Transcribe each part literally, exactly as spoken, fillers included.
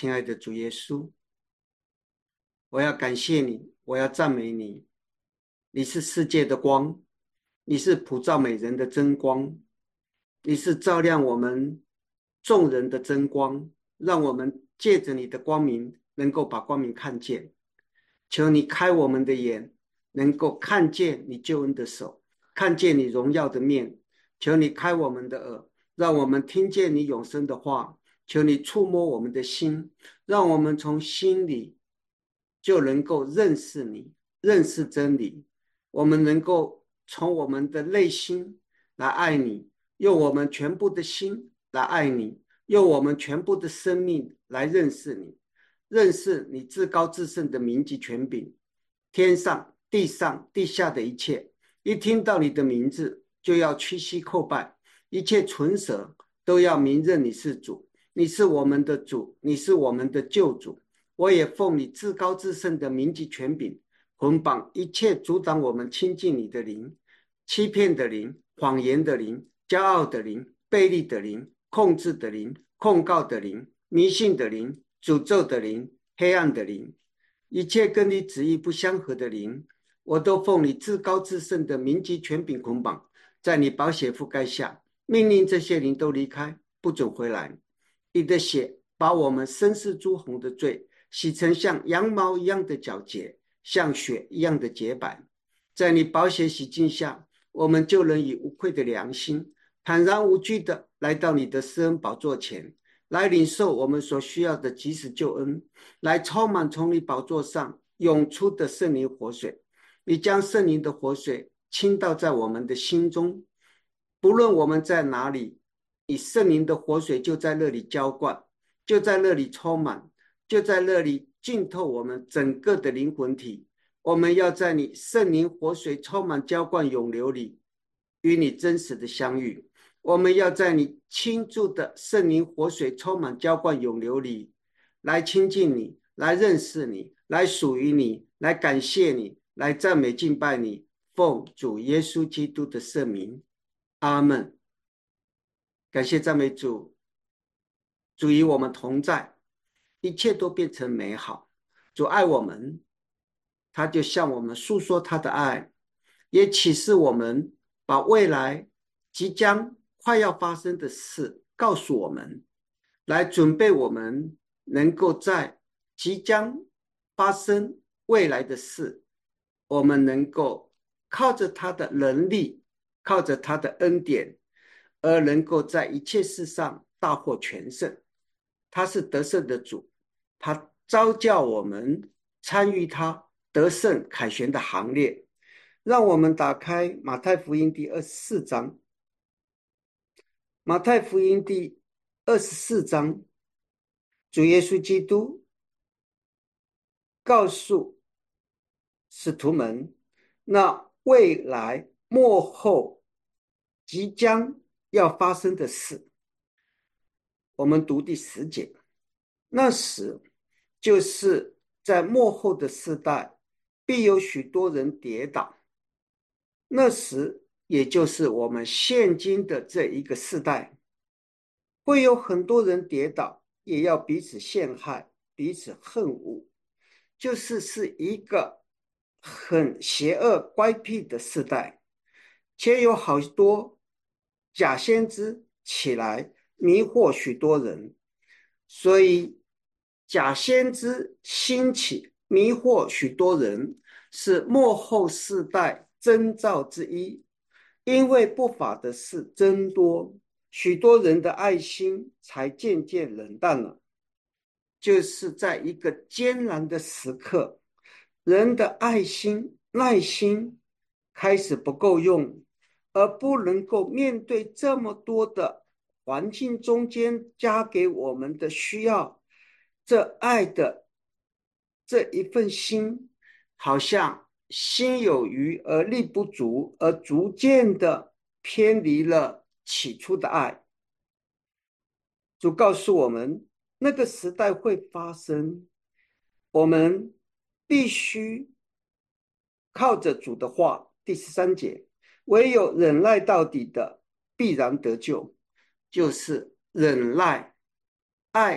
亲爱的主耶稣，我要感谢你，我要赞美你。你是世界的光，你是普照美人的真光，你是照亮我们众人的真光，让我们借着你的光明，能够把光明看见。求你开我们的眼，能够看见你救恩的手，看见你荣耀的面。求你开我们的耳，让我们听见你永生的话。求你触摸我们的心，让我们从心里就能够认识你，认识真理。我们能够从我们的内心来爱你，用我们全部的心来爱你，用我们全部的生命来认识你，认识你至高至圣的名及权柄。天上地上地下的一切，一听到你的名字就要屈膝叩拜，一切唇舌都要明认你是主。你是我们的主，你是我们的救主。我也奉你至高至圣的名及权柄，捆绑一切阻挡我们亲近你的灵，欺骗的灵，谎言的灵，骄傲的灵，悖逆的灵，控制的灵，控告的灵，迷信的灵，诅咒的灵，黑暗的灵，一切跟你旨意不相合的灵，我都奉你至高至圣的名及权柄捆绑，在你宝血覆盖下，命令这些灵都离开，不准回来。你的血把我们深似朱红的罪洗成像羊毛一样的皎洁，像雪一样的洁白。在你宝血洗净下，我们就能以无愧的良心，坦然无惧的来到你的施恩宝座前，来领受我们所需要的及时救恩，来充满从你宝座上涌出的圣灵活水。你将圣灵的活水倾倒在我们的心中，不论我们在哪里，你圣灵的活水就在那里浇灌，就在那里充满，就在那里浸透我们整个的灵魂体。我们要在你圣灵活水充满浇灌涌流里与你真实的相遇。我们要在你倾注的圣灵活水充满浇灌涌流里来亲近你，来认识你，来属于你，来感谢你，来赞美敬拜你。奉主耶稣基督的圣名，阿们。感谢赞美主，主与我们同在，一切都变成美好。主爱我们，他就向我们诉说他的爱，也启示我们，把未来即将快要发生的事告诉我们，来准备我们能够在即将发生未来的事，我们能够靠着他的能力，靠着他的恩典，而能够在一切事上大获全胜。他是得胜的主，他召叫我们参与他得胜凯旋的行列。让我们打开马太福音第二十四章。马太福音第二十四章，主耶稣基督告诉使徒们，那未来末后即将要发生的事。我们读第十节，那时就是在末后的世代，必有许多人跌倒。那时也就是我们现今的这一个世代，会有很多人跌倒，也要彼此陷害，彼此恨恶，就是是一个很邪恶乖僻的世代，且有好多假先知起来迷惑许多人。所以假先知兴起迷惑许多人，是末后世代征兆之一。因为不法的事增多，许多人的爱心才渐渐冷淡了。就是在一个艰难的时刻，人的爱心耐心开始不够用，而不能够面对这么多的环境中间加给我们的需要，这爱的这一份心好像心有余而力不足，而逐渐的偏离了起初的爱。主告诉我们，那个时代会发生，我们必须靠着主的话。第十三节，唯有忍耐到底的必然得救，就是忍耐爱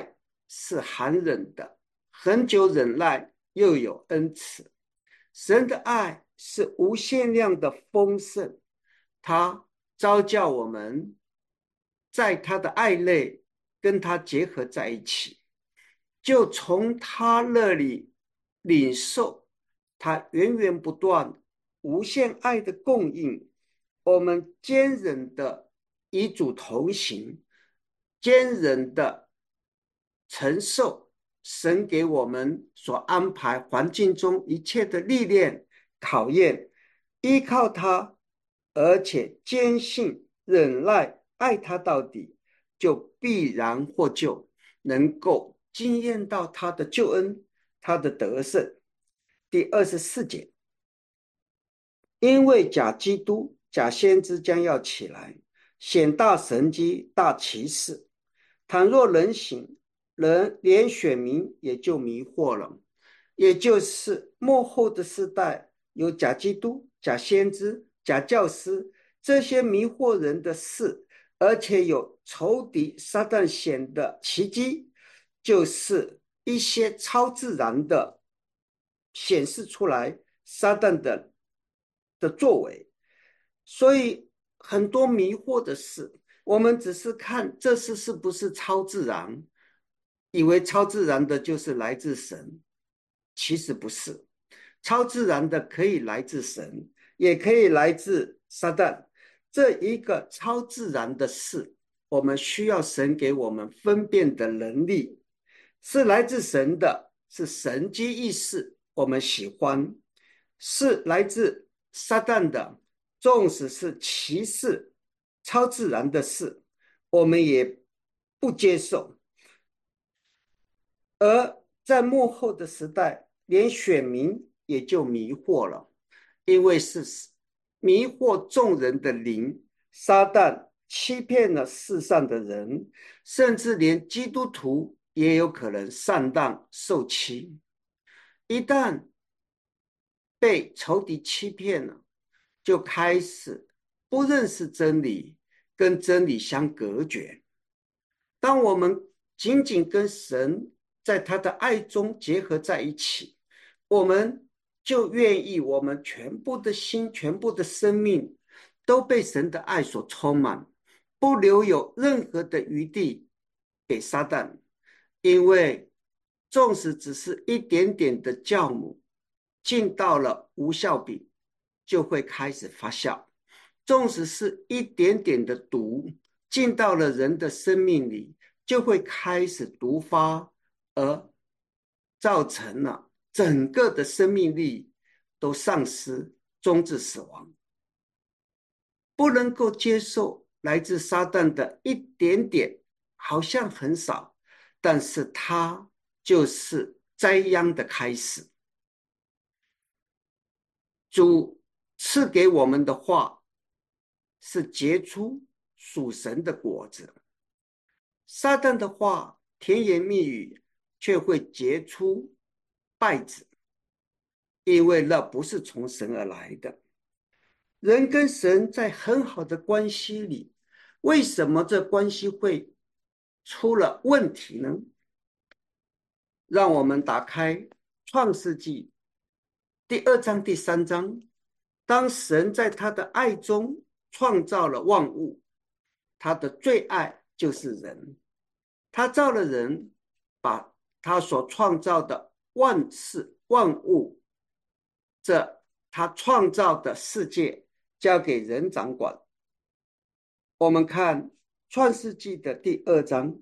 是含忍的，恒久忍耐，又有恩慈。神的爱是无限量的丰盛，他召叫我们在他的爱内跟他结合在一起，就从他那里领受他源源不断、无限爱的供应。我们坚忍的与主同行，坚忍的承受神给我们所安排环境中一切的历练、考验，依靠他，而且坚信、忍耐、爱他到底，就必然获救，能够经验到他的救恩、他的得胜。第二十四节，因为假基督、假先知将要起来，显大神机、大奇事。倘若人行，人连选民也就迷惑了。也就是末后的时代，有假基督、假先知、假教师这些迷惑人的事，而且有仇敌撒旦显的奇迹，就是一些超自然的显示出来撒旦的的作为。所以很多迷惑的事，我们只是看这事是不是超自然，以为超自然的就是来自神，其实不是。超自然的可以来自神，也可以来自撒旦。这一个超自然的事，我们需要神给我们分辨的能力，是来自神的，是神机意识，我们喜欢；是来自撒旦的，纵使是奇事、超自然的事，我们也不接受。而在末后的时代，连选民也就迷惑了，因为是迷惑众人的灵，撒旦欺骗了世上的人，甚至连基督徒也有可能上当受欺。一旦被仇敌欺骗了，就开始不认识真理，跟真理相隔绝。当我们紧紧跟神在他的爱中结合在一起，我们就愿意我们全部的心、全部的生命都被神的爱所充满，不留有任何的余地给撒旦。因为纵使只是一点点的酵母进到了无酵饼，就会开始发酵；纵使是一点点的毒进到了人的生命里，就会开始毒发，而造成了整个的生命力都丧失，终至死亡。不能够接受来自撒旦的一点点，好像很少，但是它就是灾殃的开始。主赐给我们的话是结出属神的果子，撒旦的话甜言蜜语却会结出败子，因为那不是从神而来的。人跟神在很好的关系里，为什么这关系会出了问题呢？让我们打开创世纪第二章第三章。当神在他的爱中创造了万物，他的最爱就是人。他造了人，把他所创造的万事万物，这他创造的世界交给人掌管。我们看创世纪的第二章，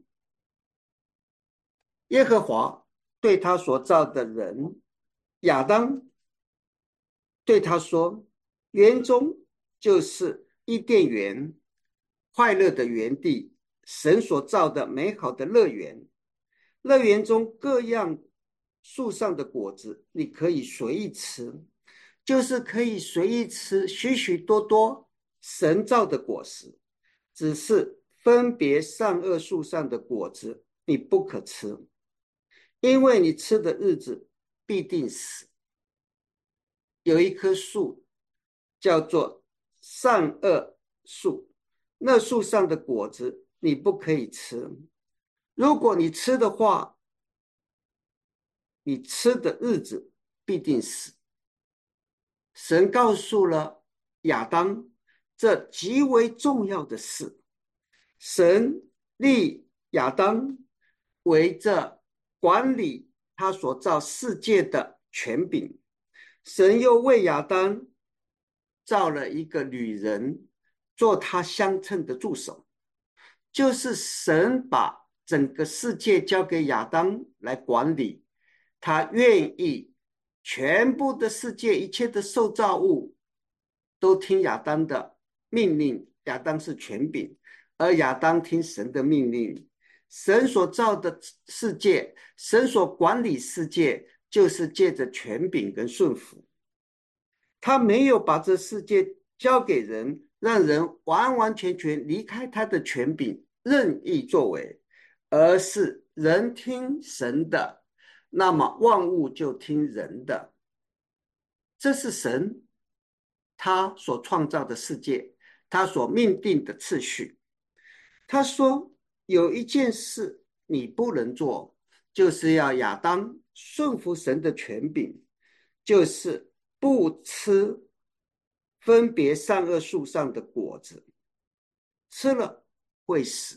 耶和华对他所造的人亚当对他说，园中就是伊甸园，快乐的园地，神所造的美好的乐园。乐园中各样树上的果子你可以随意吃，就是可以随意吃许许多多神造的果实，只是分别善恶树上的果子你不可吃，因为你吃的日子必定死。有一棵树叫做善恶树，那树上的果子你不可以吃， 如果你吃的话，你吃的日子必定死。神告诉了亚当这极为重要的事。神立亚当为这管理他所造世界的权柄。神又为亚当造了一个女人，做他相称的助手。就是神把整个世界交给亚当来管理，他愿意全部的世界一切的受造物都听亚当的命令，亚当是权柄，而亚当听神的命令。神所造的世界，神所管理世界，就是借着权柄跟顺服。他没有把这世界交给人，让人完完全全离开他的权柄，任意作为，而是人听神的，那么万物就听人的。这是神他所创造的世界，他所命定的次序。他说有一件事你不能做，就是要亚当顺服神的权柄，就是不吃分别善恶树上的果子，吃了会死。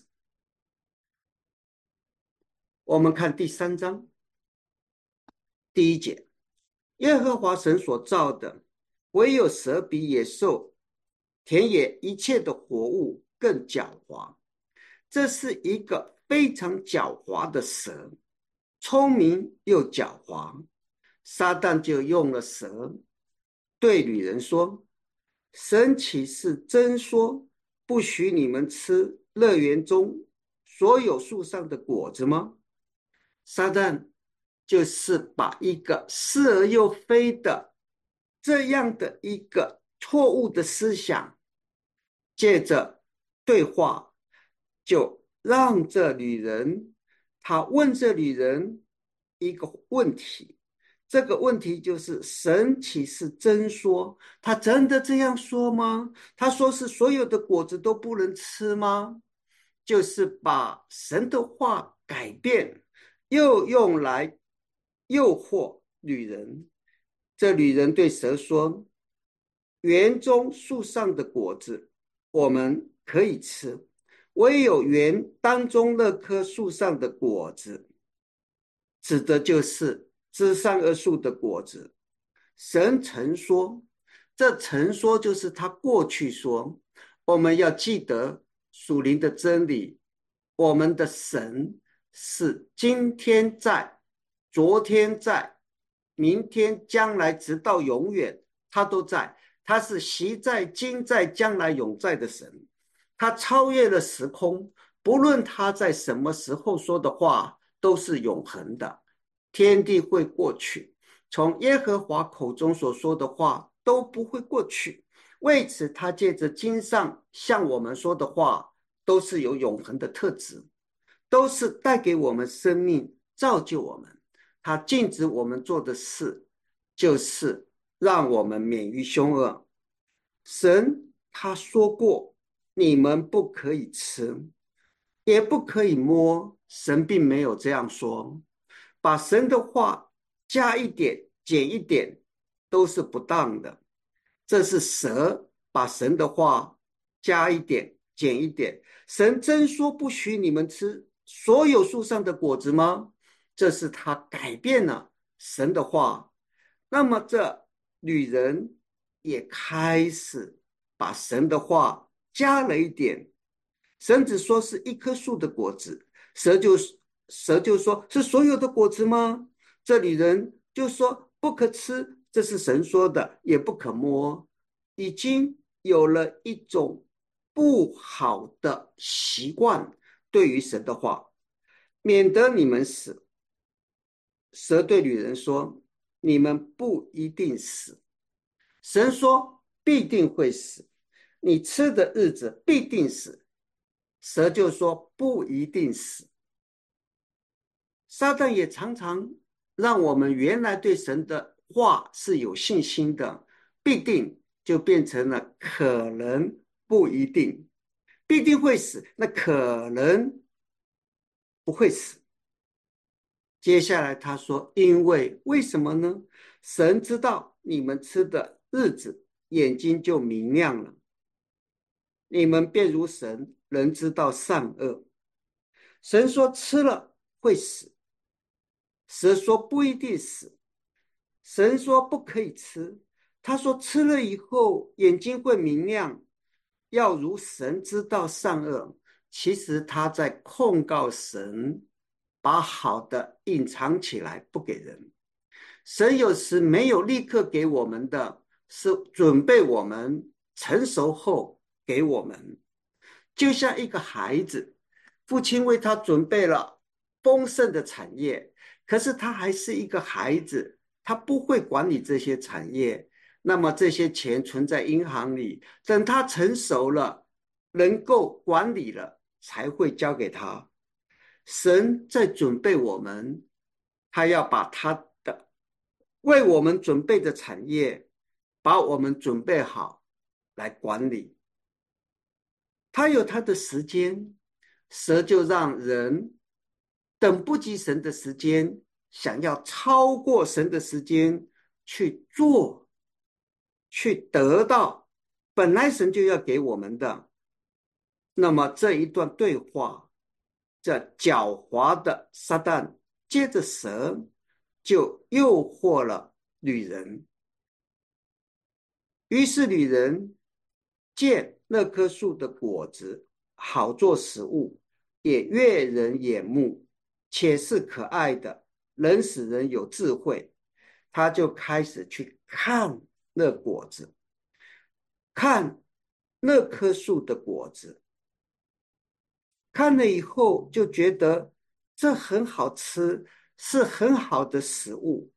我们看第三章第一节，耶和华神所造的，唯有蛇比野兽、田野一切的活物更狡猾。这是一个非常狡猾的蛇，聪明又狡猾。撒旦就用了蛇对女人说：神岂是真说不许你们吃乐园中所有树上的果子吗？撒旦就是把一个似而又非的这样的一个错误的思想，借着对话，就让这女人，他问这女人一个问题，这个问题就是神岂是真说？他真的这样说吗？他说是所有的果子都不能吃吗？就是把神的话改变，又用来诱惑女人。这女人对蛇说：园中树上的果子我们可以吃，唯有园当中那棵树上的果子，指的就是知善恶树的果子。神曾说，这曾说就是他过去说，我们要记得属灵的真理，我们的神是今天在，昨天在，明天将来直到永远，他都在。他是昔在、今在、将来永在的神，他超越了时空，不论他在什么时候说的话，都是永恒的。天地会过去，从耶和华口中所说的话都不会过去。为此，他借着经上向我们说的话，都是有永恒的特质，都是带给我们生命，造就我们。他禁止我们做的事，就是让我们免于凶恶。神他说过，你们不可以吃，也不可以摸。神并没有这样说。把神的话加一点、减一点，都是不当的。这是蛇把神的话加一点、减一点。神真说不许你们吃所有树上的果子吗？这是他改变了神的话。那么这女人也开始把神的话加了一点。神只说是一棵树的果子，蛇就蛇就说是所有的果子吗？这里人就说不可吃，这是神说的，也不可摸。已经有了一种不好的习惯，对于神的话，免得你们死。蛇对女人说：你们不一定死。神说必定会死，你吃的日子必定死。蛇就说不一定死。撒旦也常常让我们原来对神的话是有信心的，必定就变成了可能不一定，必定会死，那可能不会死。接下来他说，因为为什么呢？神知道你们吃的日子，眼睛就明亮了，你们便如神，能知道善恶。神说吃了会死，蛇说不一定死，神说不可以吃，他说吃了以后眼睛会明亮，要如神知道善恶。其实他在控告神，把好的隐藏起来不给人。神有时没有立刻给我们的，是准备我们成熟后给我们。就像一个孩子，父亲为他准备了丰盛的产业，可是他还是一个孩子，他不会管理这些产业。那么这些钱存在银行里，等他成熟了，能够管理了，才会交给他。神在准备我们，他要把他的为我们准备的产业，把我们准备好来管理。他有他的时间，蛇就让人等不及神的时间，想要超过神的时间去做，去得到本来神就要给我们的。那么这一段对话，这狡猾的撒旦接着蛇就诱惑了女人，于是女人见那棵树的果子好做食物，也悦人眼目，且是可爱的，能使人有智慧，她就开始去看那果子，看那棵树的果子，看了以后就觉得这很好吃，是很好的食物，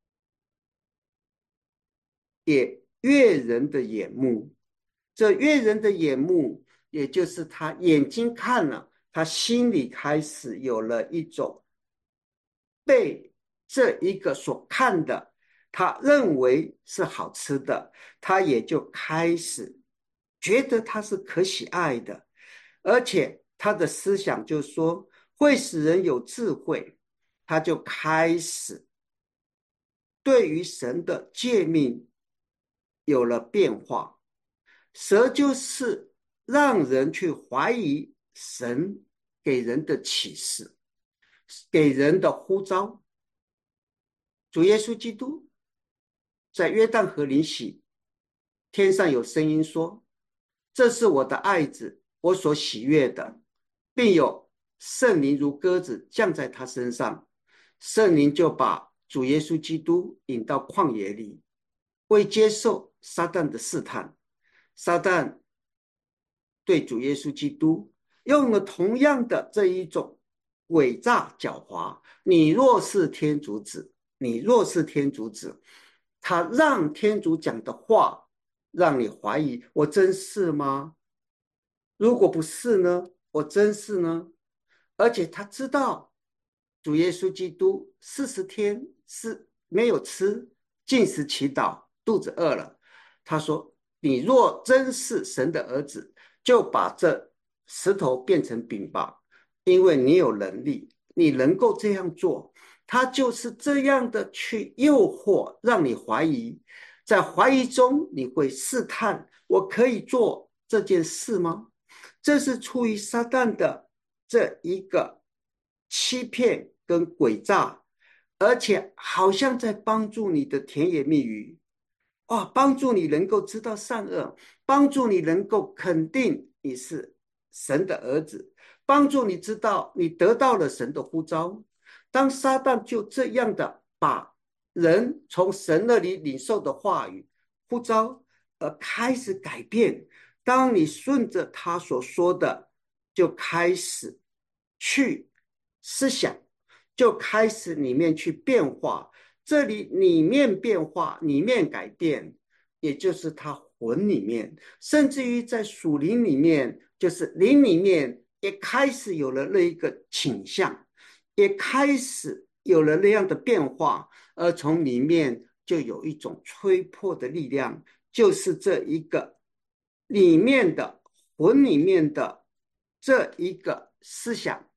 也悦人的眼目。这悦人的眼目，也就是他眼睛看了，他心里开始有了一种被这一个所看的，他认为是好吃的，他也就开始觉得它是可喜爱的，而且他的思想就说会使人有智慧，他就开始对于神的诫命有了变化。蛇就是让人去怀疑神给人的启示，给人的呼召。主耶稣基督在约旦河里洗，天上有声音说：这是我的爱子，我所喜悦的，并有圣灵如鸽子降在他身上。圣灵就把主耶稣基督引到旷野里，为接受撒旦的试探。撒旦对主耶稣基督用了同样的这一种诡诈狡猾，你若是天主子，你若是天主子，他让天主讲的话让你怀疑，我真是吗？如果不是呢？我真是呢？而且他知道主耶稣基督四十天是没有吃，禁食祈祷，肚子饿了。他说，你若真是神的儿子，就把这石头变成饼吧，因为你有能力，你能够这样做。他就是这样的去诱惑，让你怀疑，在怀疑中你会试探，我可以做这件事吗？这是出于撒旦的这一个欺骗跟诡诈，而且好像在帮助你的甜言蜜语，哇，帮助你能够知道善恶，帮助你能够肯定你是神的儿子，帮助你知道你得到了神的呼召。当撒旦就这样的把人从神那里领受的话语呼召而开始改变，当你顺着他所说的就开始去思想，就开始里面去变化，这里里面变化，里面改变，也就是他魂里面，甚至于在属灵里面，就是灵里面也开始有了那一个倾向，也开始有了那样的变化，而从里面就有一种吹破的力量，就是这一个里面的魂里面的这一个思想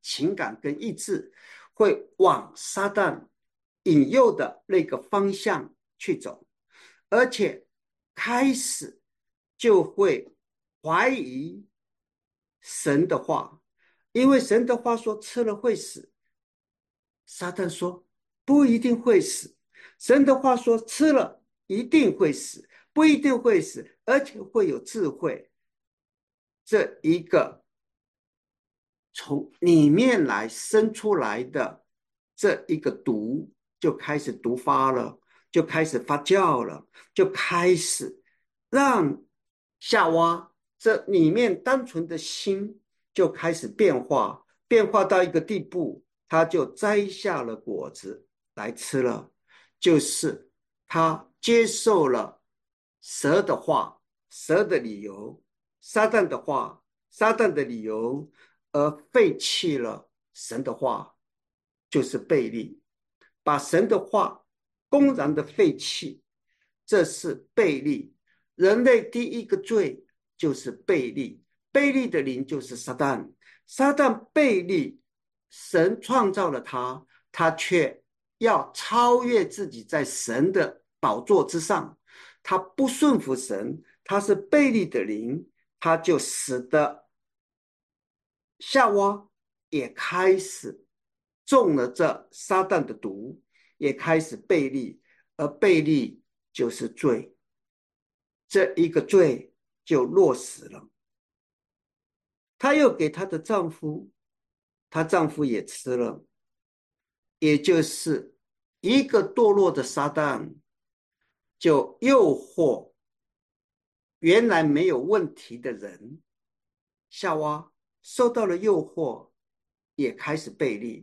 情感跟意志，会往撒旦引诱的那个方向去走，而且开始就会怀疑神的话，因为神的话说吃了会死，撒旦说不一定会死，神的话说吃了一定会死，不一定会死，而且会有智慧。这一个从里面来生出来的这一个毒就开始毒发了，就开始发酵了，就开始让夏娃这里面单纯的心就开始变化，变化到一个地步，他就摘下了果子来吃了，就是他接受了蛇的话，蛇的理由，撒旦的话，撒旦的理由，而废弃了神的话，就是悖逆，把神的话公然的废弃，这是悖逆。人类第一个罪就是悖逆，悖逆的灵就是撒旦，撒旦悖逆，神创造了他，他却要超越自己在神的宝座之上，他不顺服神，他是悖逆的灵，他就使得夏娃也开始中了这撒旦的毒，也开始悖逆，而悖逆就是罪，这一个罪就落实了。她又给她的丈夫，她丈夫也吃了，也就是一个堕落的撒旦就诱惑原来没有问题的人，夏娃受到了诱惑，也开始悖逆。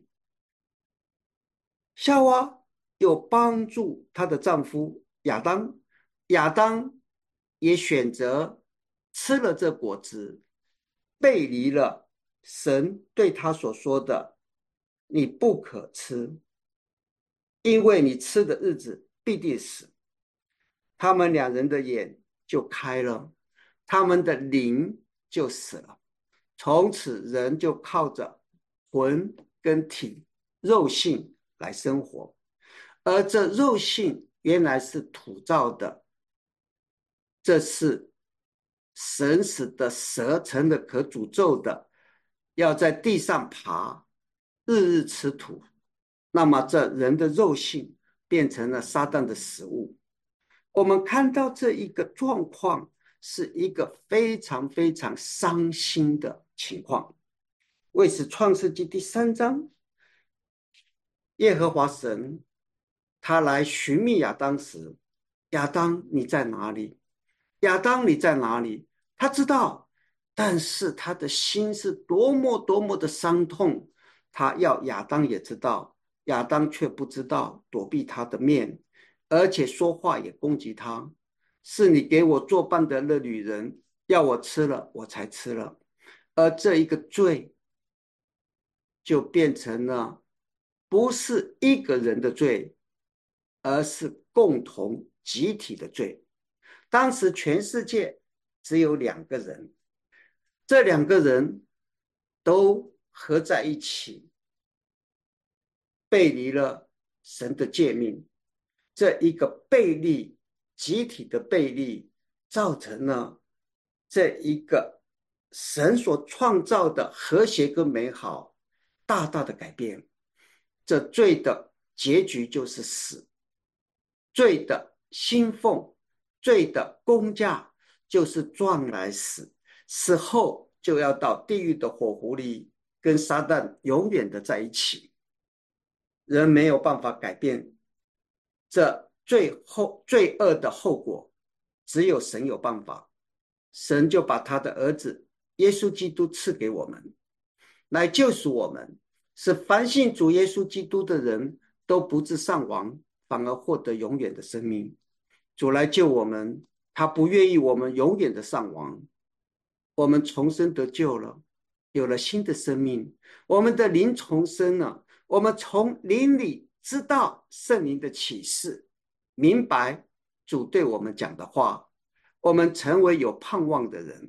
夏娃又帮助她的丈夫亚当，亚当也选择吃了这果子，背离了神对他所说的你不可吃，因为你吃的日子必定死。他们两人的眼就开了，他们的灵就死了，从此人就靠着魂跟体肉性来生活，而这肉性原来是土造的，这是神使的蛇成了可诅咒的，要在地上爬，日日吃土，那么这人的肉性变成了撒旦的食物。我们看到这一个状况是一个非常非常伤心的情况。为此创世纪第三章，耶和华神他来寻觅亚当时，亚当你在哪里？亚当你在哪里？他知道，但是他的心是多么多么的伤痛，他要亚当也知道，亚当却不知道，躲避他的面，而且说话也攻击他，是你给我作伴的那女人，要我吃了我才吃了，而这一个罪就变成了不是一个人的罪，而是共同集体的罪。当时全世界只有两个人，这两个人都合在一起，背离了神的诫命。这一个背离，集体的背离，造成了这一个神所创造的和谐跟美好大大的改变。这罪的结局就是死，罪的薪俸，罪的工价就是撞来死，死后就要到地狱的火湖里跟撒旦永远的在一起。人没有办法改变这最后罪恶的后果，只有神有办法。神就把他的儿子耶稣基督赐给我们，来救赎我们，使凡信主耶稣基督的人都不致丧亡，反而获得永远的生命。主来救我们，他不愿意我们永远的丧亡。我们重生得救了，有了新的生命，我们的灵重生了，我们从灵里知道圣灵的启示，明白主对我们讲的话，我们成为有盼望的人。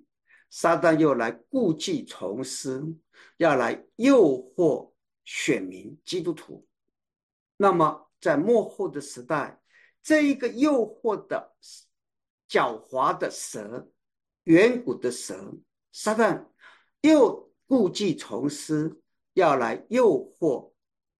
撒旦又来故技重施，要来诱惑选民基督徒。那么在末后的时代，这一个诱惑的狡猾的蛇，远古的蛇，撒旦又故技重施，要来诱惑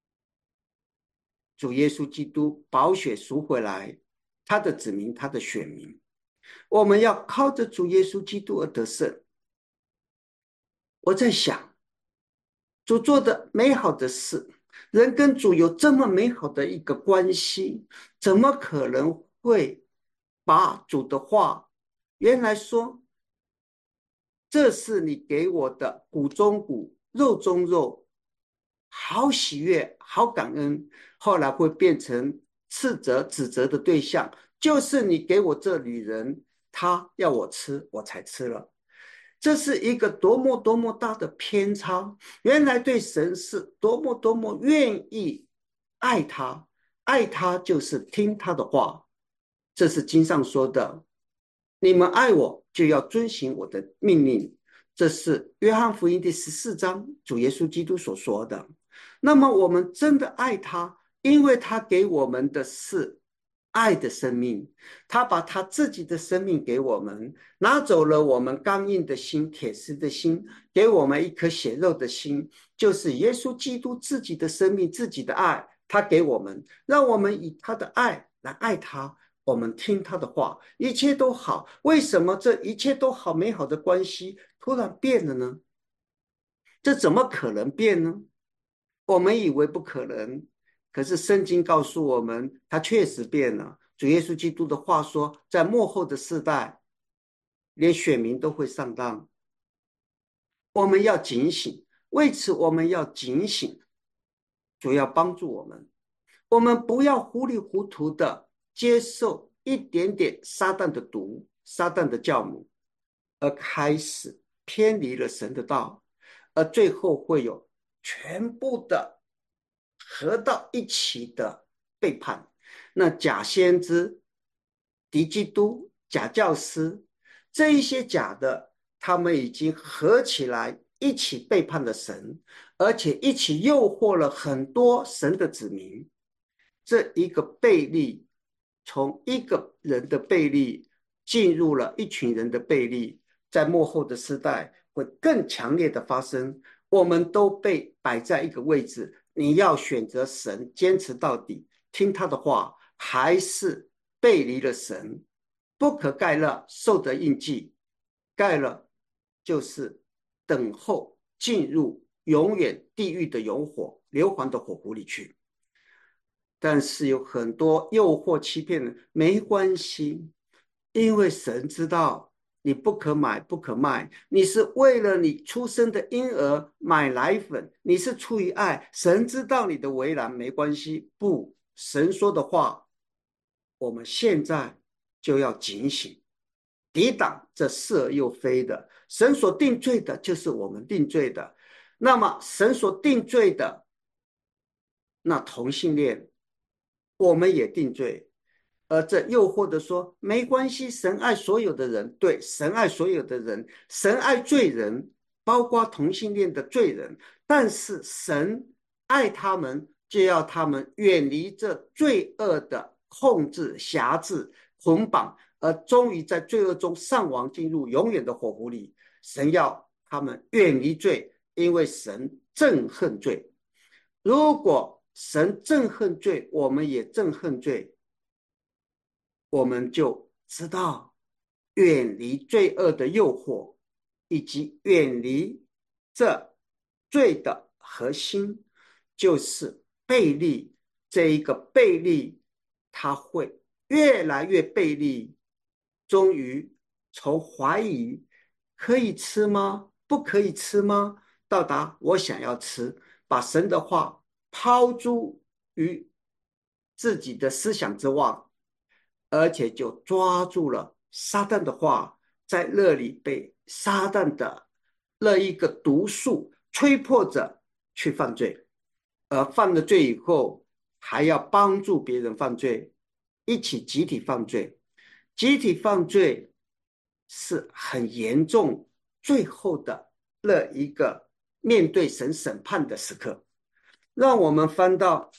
主耶稣基督宝血赎回来他的子民，他的选民。我们要靠着主耶稣基督而得胜。我在想，主做的美好的事，人跟主有这么美好的一个关系，怎么可能会把主的话原来说这是你给我的骨中骨肉中肉，好喜悦好感恩，后来会变成斥责指责的对象，就是你给我这女人，她要我吃我才吃了。这是一个多么多么大的偏差，原来对神是多么多么愿意爱他，爱他就是听他的话。这是经上说的，你们爱我就要遵行我的命令。这是约翰福音第十四章主耶稣基督所说的。那么我们真的爱他，因为他给我们的是爱的生命，他把他自己的生命给我们，拿走了我们刚硬的心铁石的心，给我们一颗血肉的心，就是耶稣基督自己的生命自己的爱，他给我们，让我们以他的爱来爱他，我们听他的话，一切都好。为什么这一切都好美好的关系突然变了呢？这怎么可能变呢？我们以为不可能，可是圣经告诉我们，它确实变了。主耶稣基督的话说，在末后的世代，连选民都会上当。我们要警醒，为此我们要警醒，主要帮助我们。我们不要糊里糊涂的接受一点点撒旦的毒、撒旦的教母，而开始偏离了神的道，而最后会有全部的合到一起的背叛。那假先知、敌基督、假教师，这一些假的，他们已经合起来一起背叛了神，而且一起诱惑了很多神的子民。这一个背离，从一个人的背离进入了一群人的背离，在末后的时代会更强烈的发生。我们都被摆在一个位置，你要选择神，坚持到底，听他的话，还是背离了神，不可盖勒，受得印记。盖了就是等候进入永远地狱的永火硫磺的火湖里去。但是有很多诱惑欺骗的，没关系，因为神知道你不可买不可卖，你是为了你出生的婴儿买奶粉，你是出于爱，神知道你的为难，没关系。不，神说的话，我们现在就要警醒，抵挡这似而又非的。神所定罪的，就是我们定罪的。那么神所定罪的，那同性恋我们也定罪，而这诱惑的说没关系，神爱所有的人，对，神爱所有的人，神爱罪人，包括同性恋的罪人，但是神爱他们，就要他们远离这罪恶的控制、辖制、捆绑，而终于在罪恶中丧亡，进入永远的火湖里。神要他们远离罪，因为神憎恨罪。如果神憎恨罪，我们也憎恨罪，我们就知道远离罪恶的诱惑，以及远离这罪的核心，就是背离。这一个背离，它会越来越背离，终于从怀疑可以吃吗？不可以吃吗？到达我想要吃，把神的话抛诸于自己的思想之外，而且就抓住了撒旦的话，在那里被撒旦的那一个毒素吹破着去犯罪，而犯了罪以后，还要帮助别人犯罪，一起集体犯罪。集体犯罪是很严重最后的那一个面对神审判的时刻。让我们翻到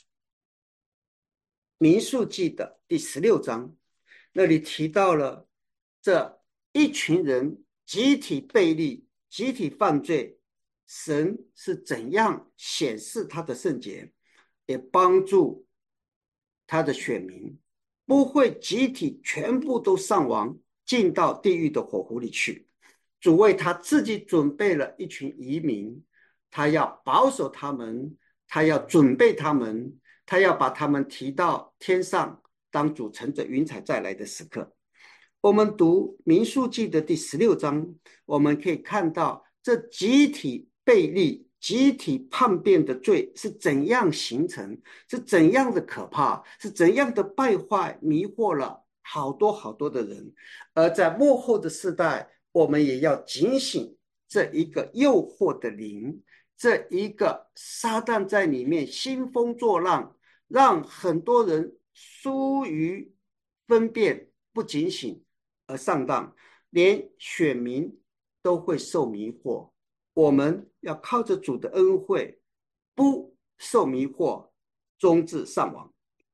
民数记的第十六章，那里提到了这一群人集体背逆、集体犯罪，神是怎样显示他的圣洁，也帮助他的选民不会集体全部都上亡，进到地狱的火湖里去。主为他自己准备了一群移民，他要保守他们，他要准备他们，他要把他们提到天上，当主乘着云彩再来的时刻。我们读民数记的第十六章，我们可以看到这集体背逆、集体叛变的罪是怎样形成，是怎样的可怕，是怎样的败坏迷惑了好多好多的人。而在末后的世代，我们也要警醒这一个诱惑的灵，这一个撒旦在里面兴风作浪，让很多人疏于分辨，不警醒而上当，连选民都会受迷惑。我们要靠着主的恩惠，不受迷惑，终至上亡。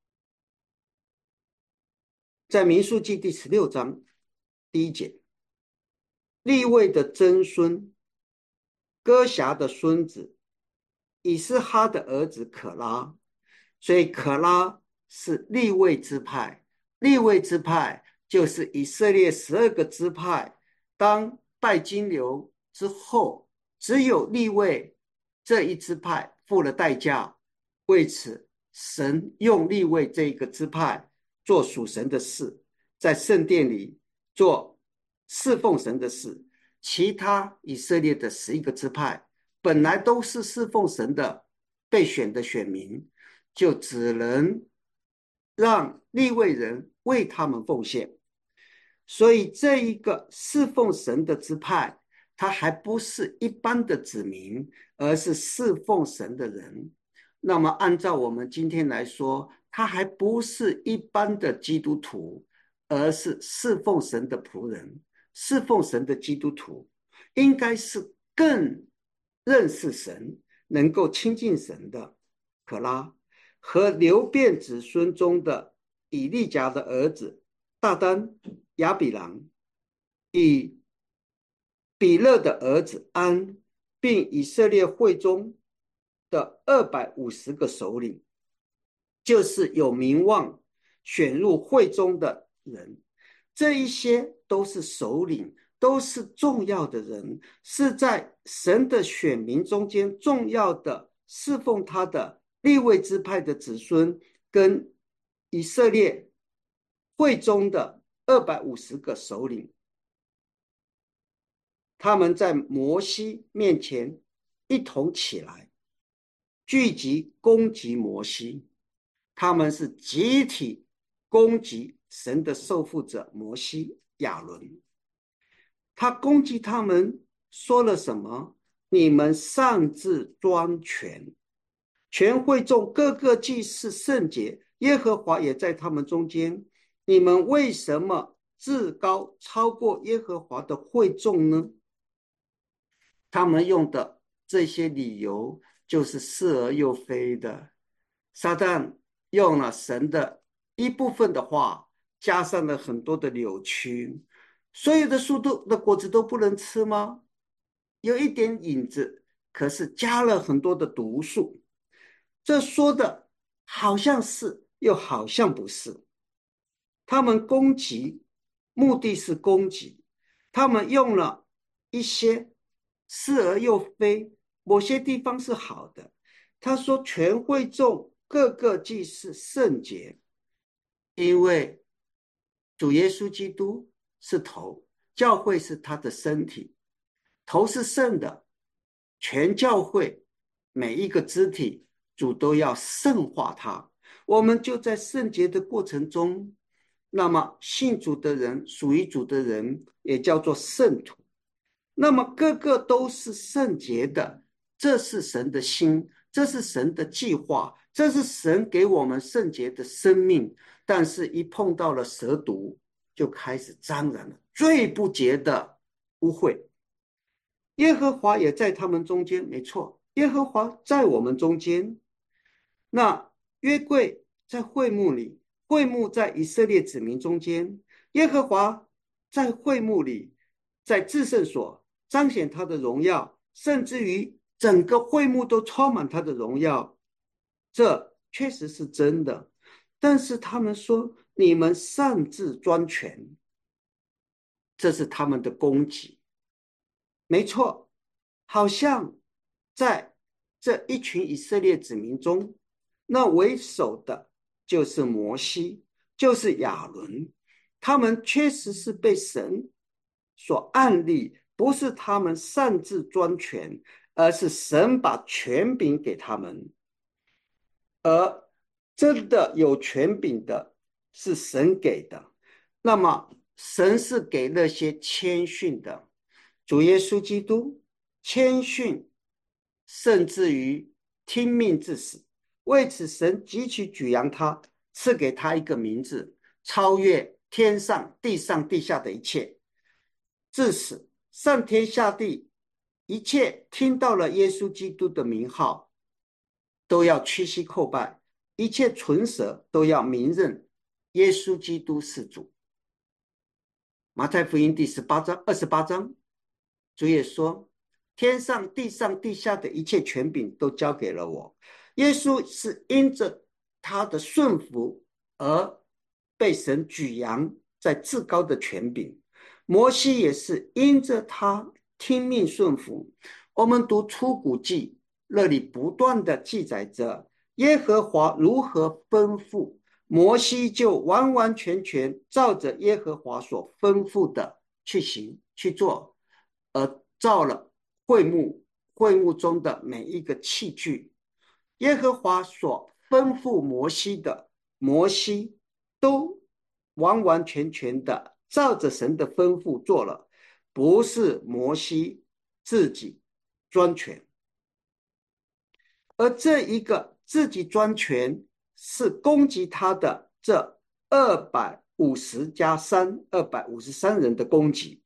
在民数记第十六章第一节，利未的曾孙哥辖的孙子以斯哈的儿子可拉，所以可拉是利未支派。利未支派就是以色列十二个支派，当拜金牛之后，只有利未这一支派付了代价。为此，神用利未这一个支派做属神的事，在圣殿里做侍奉神的事。其他以色列的十一个支派本来都是侍奉神的被选的选民，就只能让利未人为他们奉献。所以这一个侍奉神的支派，他还不是一般的子民，而是侍奉神的人。那么按照我们今天来说，他还不是一般的基督徒，而是侍奉神的仆人。侍奉神的基督徒应该是更认识神，能够亲近神的。可拉和流变子孙中的以利甲的儿子大丹、亚比郎，以比勒的儿子安，并以色列会中的二百五十个首领，就是有名望选入会中的人。这一些都是首领，都是重要的人，是在神的选民中间重要的侍奉他的利未支派的子孙，跟以色列会中的二百五十个首领。他们在摩西面前一同起来，聚集攻击摩西。他们是集体攻击神的受傅者摩西、亚伦。他攻击他们说了什么？你们擅自专权，全会众各个祭司圣洁，耶和华也在他们中间。你们为什么自高超过耶和华的会众呢？他们用的这些理由就是是而又非的。撒旦用了神的一部分的话，加上了很多的扭曲。所有的树都的果子都不能吃吗？有一点影子，可是加了很多的毒素。这说的好像是，又好像不是。他们攻击，目的是攻击。他们用了一些是而又非，某些地方是好的。他说全会众各个祭司圣洁，因为主耶稣基督是头，教会是他的身体，头是圣的，全教会每一个肢体，主都要圣化它。我们就在圣洁的过程中，那么信主的人，属于主的人，也叫做圣徒。那么个个都是圣洁的，这是神的心，这是神的计划，这是神给我们圣洁的生命。但是一碰到了蛇毒，就开始沾染了最不洁的污秽。 耶和华也在他们中间，没错，耶和华在我们中间。那约柜在会幕里，会幕在以色列子民中间，耶和华在会幕里，在至圣所彰显他的荣耀，甚至于整个会幕都充满他的荣耀。这确实是真的，但是他们说你们擅自专权，这是他们的攻击。没错，好像在这一群以色列子民中，那为首的就是摩西，就是亚伦，他们确实是被神所按立，不是他们擅自专权，而是神把权柄给他们，而真的有权柄的是神给的。那么，神是给那些谦逊的。主耶稣基督谦逊，甚至于听命至死。为此，神极其举扬他，赐给他一个名字，超越天上、地上、地下的一切。至死，上天下地一切听到了耶稣基督的名号，都要屈膝叩拜；一切唇舌都要明认耶稣基督是主。马太福音第十八章、二十八章，主也说：天上、地上、地下的一切权柄都交给了我。耶稣是因着他的顺服而被神举扬在至高的权柄。摩西也是因着他听命顺服。我们读出谷记，那里不断的记载着耶和华如何吩咐，摩西就完完全全照着耶和华所吩咐的去行去做，而造了会幕，会幕中的每一个器具，耶和华所吩咐摩西的，摩西都完完全全的照着神的吩咐做了，不是摩西自己专权。而这一个自己专权是攻击他的这二百五十加三二百五十三人的攻击。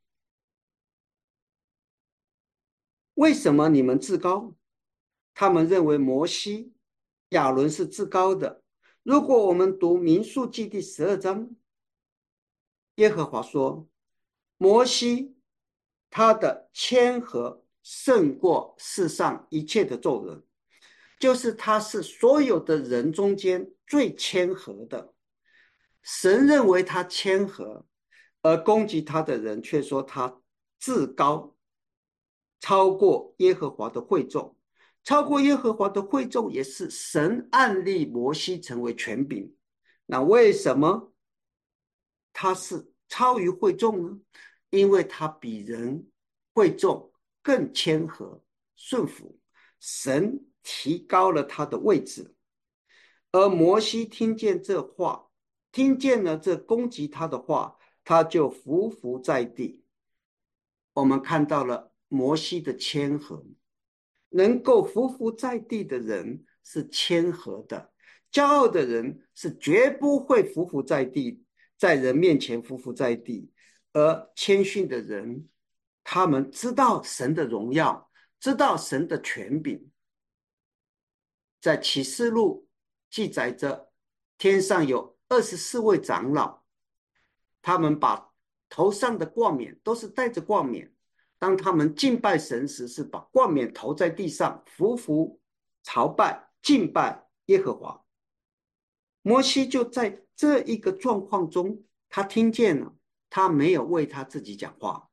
为什么你们自高？他们认为摩西、亚伦是至高的。如果我们读民数记第十二章，耶和华说，摩西他的谦和胜过世上一切的众人，就是他是所有的人中间最谦和的。神认为他谦和，而攻击他的人却说他至高，超过耶和华的会众。超过耶和华的会众也是神按立摩西成为权柄。那为什么他是超于会众呢？因为他比人会众更谦和顺服，神提高了他的位置。而摩西听见这话，听见了这攻击他的话，他就伏伏在地。我们看到了摩西的谦和，能够伏伏在地的人是谦和的，骄傲的人是绝不会伏伏在地，在人面前伏伏在地。而谦逊的人，他们知道神的荣耀，知道神的权柄。在启示录记载着，天上有二十四位长老，他们把头上的冠冕都是戴着冠冕，当他们敬拜神时，是把冠冕投在地上，匍匐朝拜敬拜耶和华。摩西就在这一个状况中，他听见了，他没有为他自己讲话，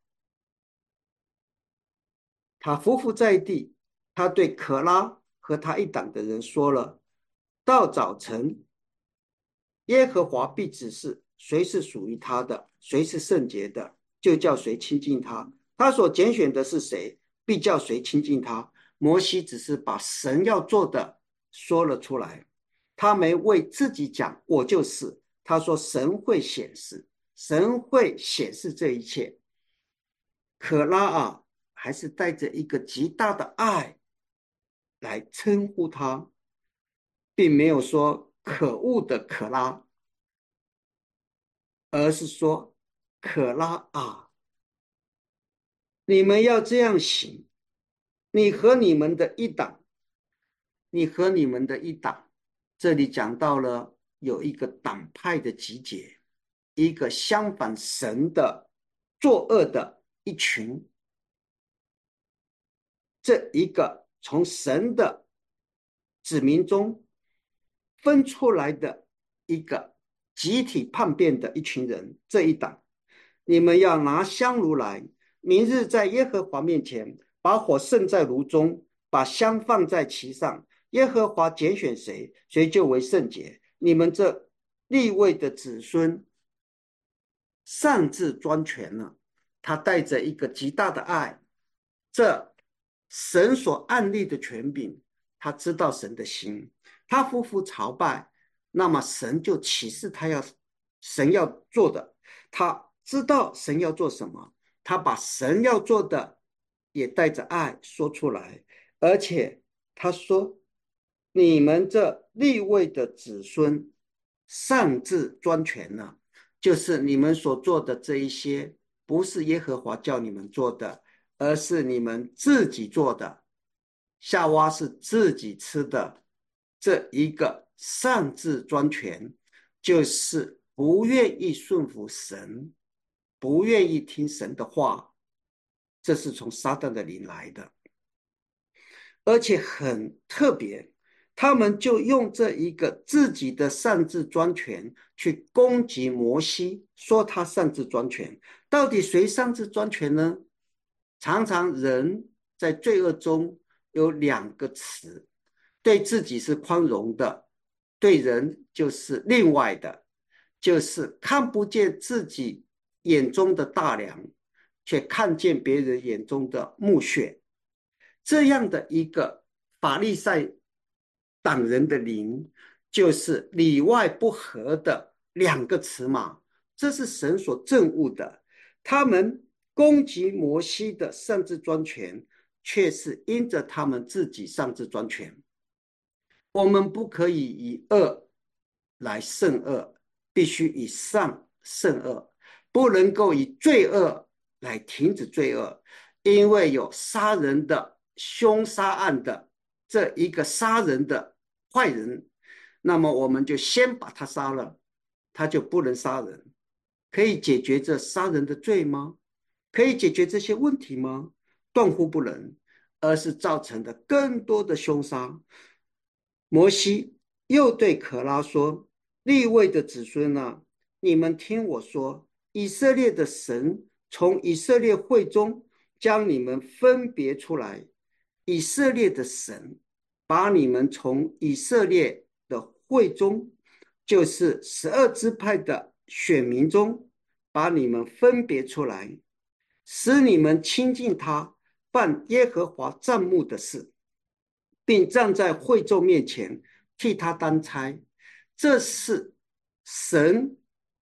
他匍匐在地，他对可拉和他一党的人说了：到早晨，耶和华必指示谁是属于他的，谁是圣洁的，就叫谁亲近他。他所拣选的是谁，必叫谁亲近他。摩西只是把神要做的说了出来，他没为自己讲我就是。他说神会显示，神会显示这一切。可拉啊，还是带着一个极大的爱来称呼他，并没有说可恶的可拉，而是说可拉啊，你们要这样行， 你和你们的一党，你和你们的一党，这里讲到了有一个党派的集结，一个相反神的作恶的一群，这一个从神的子民中分出来的一个集体叛变的一群人，这一党，你们要拿香炉来，明日在耶和华面前，把火盛在炉中，把香放在其上。耶和华拣选谁，谁就为圣洁。你们这立位的子孙，擅自专权了。他带着一个极大的爱，这神所暗立的权柄，他知道神的心，他夫妇朝拜，那么神就启示他要神要做的，他知道神要做什么，他把神要做的也带着爱说出来，而且他说：你们这立位的子孙擅自专权了，就是你们所做的这一些，不是耶和华叫你们做的，而是你们自己做的。夏娃是自己吃的，这一个擅自专权，就是不愿意顺服神，不愿意听神的话，这是从撒旦的灵来的，而且很特别，他们就用这一个自己的擅自专权去攻击摩西，说他擅自专权。到底谁擅自专权呢？常常人在罪恶中有两个词，对自己是宽容的，对人就是另外的，就是看不见自己眼中的大梁，却看见别人眼中的木屑。这样的一个法利赛党人的灵，就是里外不合的两个词嘛，这是神所憎恶的。他们攻击摩西的擅自专权，却是因着他们自己擅自专权。我们不可以以恶来胜恶，必须以善胜恶，不能够以罪恶来停止罪恶，因为有杀人的凶杀案的这一个杀人的坏人，那么我们就先把他杀了，他就不能杀人。可以解决这杀人的罪吗？可以解决这些问题吗？断乎不能，而是造成的更多的凶杀。摩西又对可拉说：利未的子孙啊，你们听我说，以色列的神从以色列会中将你们分别出来，以色列的神把你们从以色列的会中，就是十二支派的选民中，把你们分别出来，使你们亲近他，办耶和华帐幕的事，并站在会众面前替他担差。这是神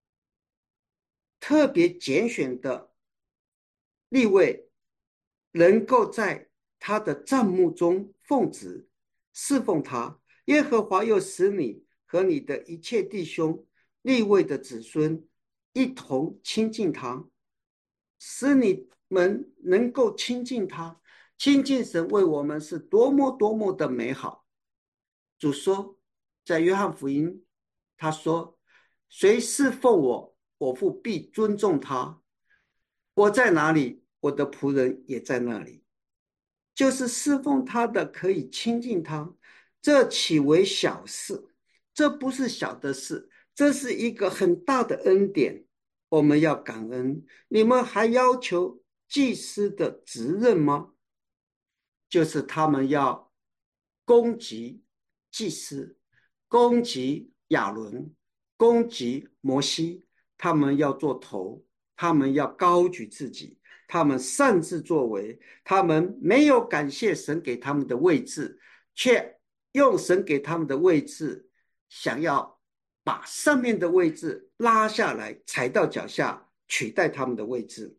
特别拣选的利未，能够在他的帐幕中奉旨侍奉他。耶和华又使你和你的一切弟兄利未的子孙一同亲近他，使你们能够亲近他。亲近神为我们是多么多么的美好。主说，在约翰福音，他说：谁侍奉我，我父必尊重他。我在哪里，我的仆人也在那里。就是侍奉他的可以亲近他，这岂为小事？这不是小的事，这是一个很大的恩典，我们要感恩。你们还要求祭司的职任吗？就是他们要攻击祭司，攻击亚伦，攻击摩西，他们要做头，他们要高举自己，他们擅自作为，他们没有感谢神给他们的位置，却用神给他们的位置，想要把上面的位置拉下来，踩到脚下，取代他们的位置。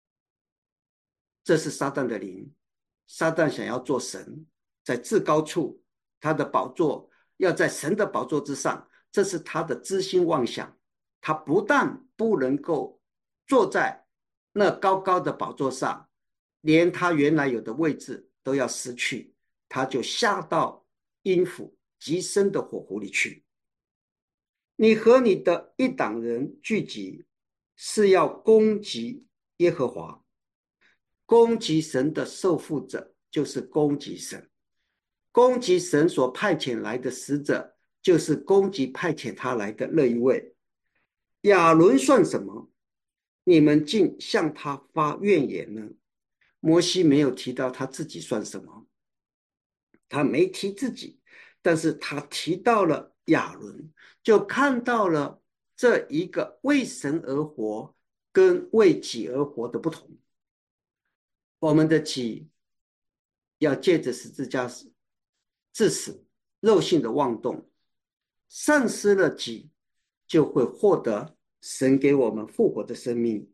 这是撒旦的灵。撒旦想要做神，在至高处，他的宝座要在神的宝座之上，这是他的知心妄想。他不但不能够坐在那高高的宝座上，连他原来有的位置都要失去，他就下到阴府极深的火湖里去。你和你的一党人聚集，是要攻击耶和华，攻击神的受缚者，就是攻击神。攻击神所派遣来的使者，就是攻击派遣他来的那一位。亚伦算什么？你们竟向他发怨言呢？摩西没有提到他自己算什么，他没提自己，但是他提到了亚伦，就看到了这一个为神而活跟为己而活的不同。我们的己要借着十字架致死肉性的妄动，丧失了己，就会获得神给我们复活的生命。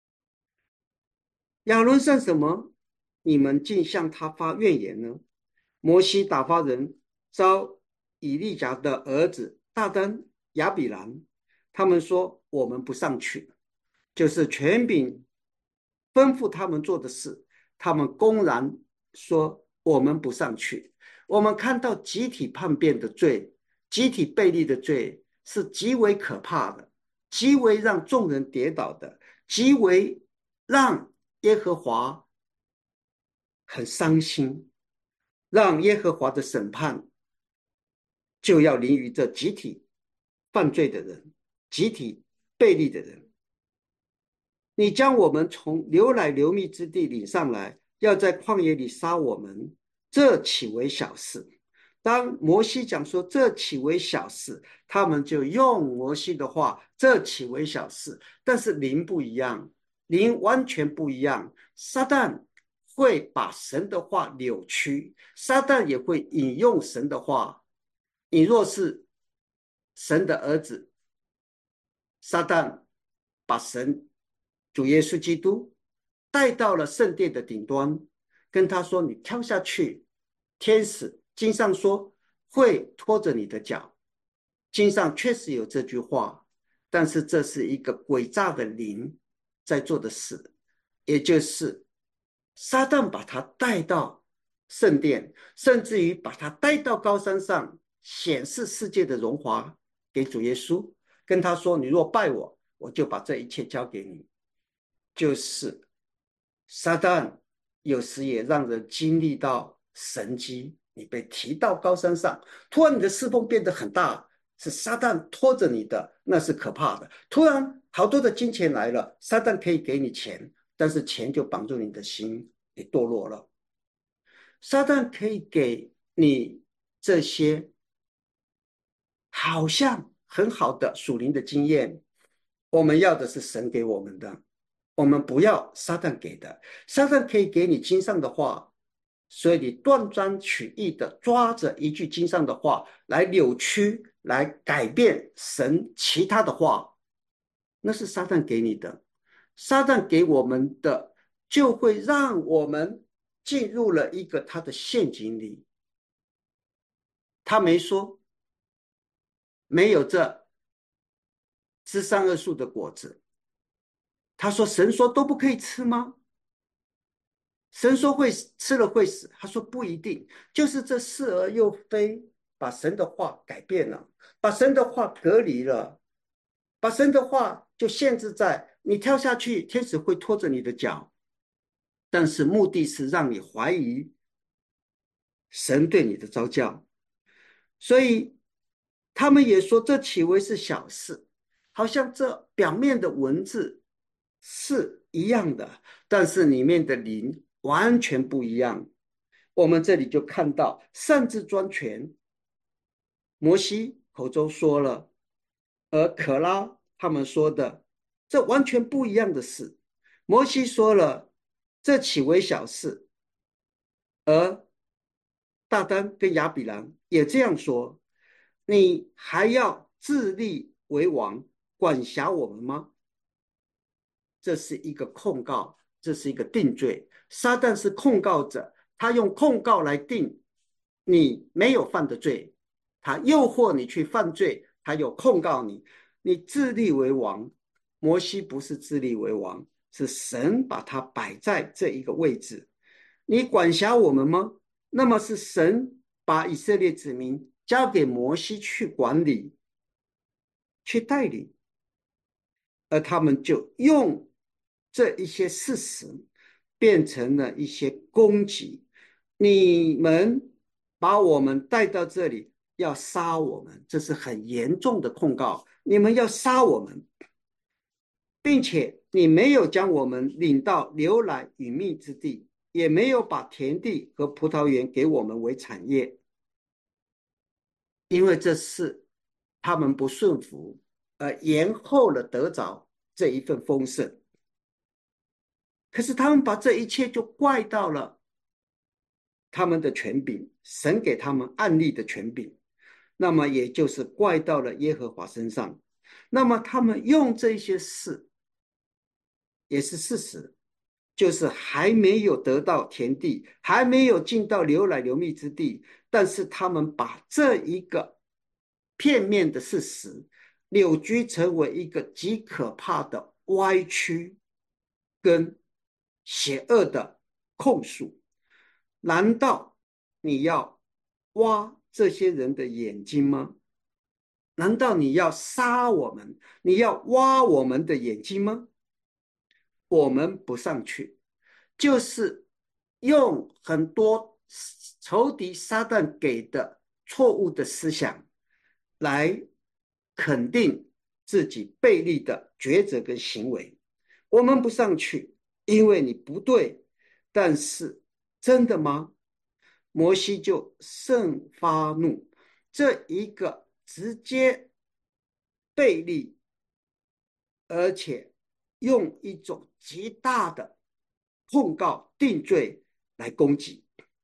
亚伦算什么？你们竟向他发怨言呢？摩西打发人招以利甲的儿子大丹、亚比兰，他们说：“我们不上去。”就是权柄吩咐他们做的事，他们公然说：“我们不上去。”我们看到集体叛变的罪、集体背离的罪是极为可怕的，极为让众人跌倒的，极为让耶和华很伤心，让耶和华的审判就要临于这集体犯罪的人，集体背离的人。你将我们从流奶流蜜之地领上来，要在旷野里杀我们，这岂为小事？当摩西讲说这岂为小事，他们就用摩西的话，这岂为小事？但是灵不一样，灵完全不一样。撒旦会把神的话扭曲，撒旦也会引用神的话。你若是神的儿子，撒旦把神主耶稣基督带到了圣殿的顶端，跟他说：“你跳下去。”天使经上说会拖着你的脚，经上确实有这句话，但是这是一个诡诈的灵在做的事，也就是撒旦把他带到圣殿，甚至于把他带到高山上，显示世界的荣华给主耶稣，跟他说：“你若拜我，我就把这一切交给你。”就是撒旦有时也让人经历到神迹，你被提到高山上，突然你的侍奉变得很大，是撒旦拖着你的，那是可怕的。突然好多的金钱来了，撒旦可以给你钱，但是钱就绑住你的心，你堕落了。撒旦可以给你这些好像很好的属灵的经验，我们要的是神给我们的，我们不要撒旦给的。撒旦可以给你经上的话，所以你断章取义的抓着一句经上的话来扭曲，来改变神其他的话，那是撒旦给你的。撒旦给我们的就会让我们进入了一个他的陷阱里。他没说没有这知善恶树的果子，他说神说都不可以吃吗？神说会吃了会死，他说不一定，就是这是而又非，把神的话改变了，把神的话隔离了，把神的话就限制在你跳下去，天使会拖着你的脚，但是目的是让你怀疑神对你的召叫。所以他们也说这岂为是小事，好像这表面的文字是一样的，但是里面的灵完全不一样。我们这里就看到擅自专权，摩西口中说了，而可拉他们说的这完全不一样的事。摩西说了，这岂为小事，而大丹跟亚比兰也这样说，你还要自立为王，管辖我们吗？这是一个控告，这是一个定罪。撒旦是控告者，他用控告来定你没有犯的罪，他诱惑你去犯罪，他有控告你，你自立为王。摩西不是自立为王，是神把他摆在这一个位置。 你管辖我们吗？那么是神把以色列子民交给摩西去管理、去带领，而他们就用这一些事实变成了一些攻击。你们把我们带到这里，要杀我们，这是很严重的控告。你们要杀我们，并且你没有将我们领到流奶与蜜之地，也没有把田地和葡萄园给我们为产业，因为这是他们不顺服，而延后了得着这一份丰盛。可是他们把这一切就怪到了他们的权柄，神给他们案例的权柄，那么也就是怪到了耶和华身上。那么他们用这些事也是事实，就是还没有得到田地，还没有进到流奶流蜜之地，但是他们把这一个片面的事实扭曲成为一个极可怕的歪曲跟邪恶的控诉。难道你要挖这些人的眼睛吗？难道你要杀我们？你要挖我们的眼睛吗？我们不上去，就是用很多仇敌撒旦给的错误的思想来肯定自己背离的抉择跟行为。我们不上去，因为你不对。但是真的吗？摩西就甚发怒，这一个直接背离，而且用一种极大的控告定罪来攻击。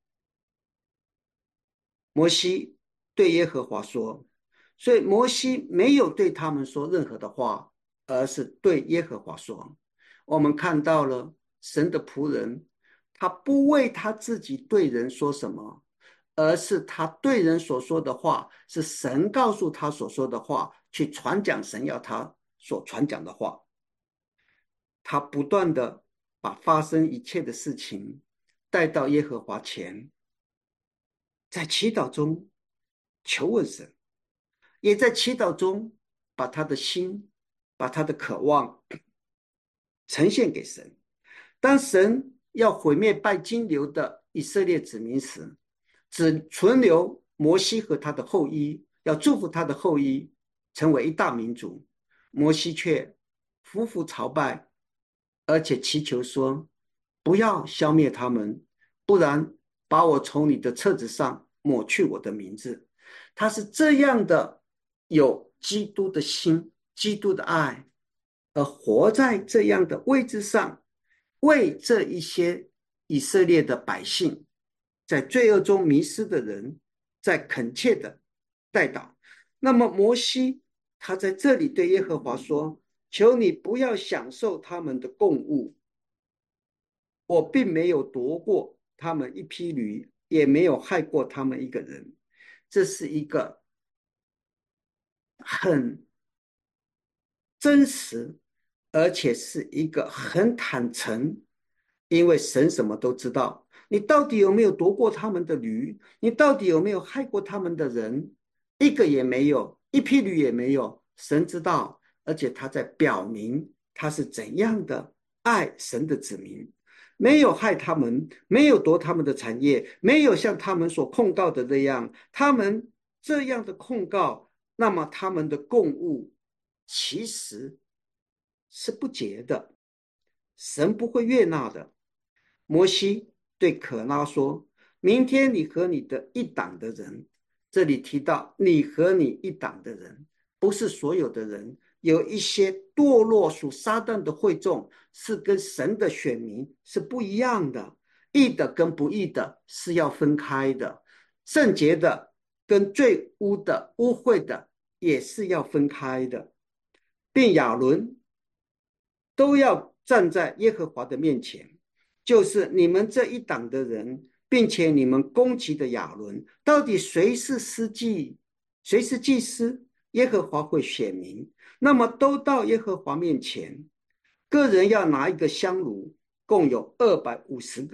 摩西对耶和华说，所以摩西没有对他们说任何的话，而是对耶和华说。我们看到了神的仆人，他不为他自己对人说什么，而是他对人所说的话是神告诉他所说的话，去传讲神要他所传讲的话。他不断的把发生一切的事情带到耶和华前，在祈祷中求问神，也在祈祷中把他的心、把他的渴望呈现给神。当神要毁灭拜金牛的以色列子民时，只存留摩西和他的后裔，要祝福他的后裔成为一大民族。摩西却夫妇朝拜，而且祈求说：不要消灭他们，不然把我从你的册子上抹去我的名字。他是这样的有基督的心、基督的爱，而活在这样的位置上，为这一些以色列的百姓，在罪恶中迷失的人，在恳切的代祷。那么摩西他在这里对耶和华说：求你不要享受他们的供物，我并没有夺过他们一匹驴，也没有害过他们一个人。这是一个很真实，而且是一个很坦诚，因为神什么都知道。你到底有没有夺过他们的驴？你到底有没有害过他们的人？一个也没有，一匹驴也没有。神知道，而且他在表明他是怎样的爱神的子民，没有害他们，没有夺他们的产业，没有像他们所控告的那样，他们这样的控告，那么他们的供物其实是不洁的，神不会悦纳的。摩西对可拉说：明天你和你的一党的人，这里提到你和你一党的人，不是所有的人，有一些堕落属撒旦的会众是跟神的选民是不一样的，义的跟不义的是要分开的，圣洁的跟最污的污秽的也是要分开的，并亚伦都要站在耶和华的面前，就是你们这一党的人，并且你们攻击的亚伦，到底谁是司祭，谁是祭司？耶和华会显明。那么都到耶和华面前，个人要拿一个香炉，共有二百五十个，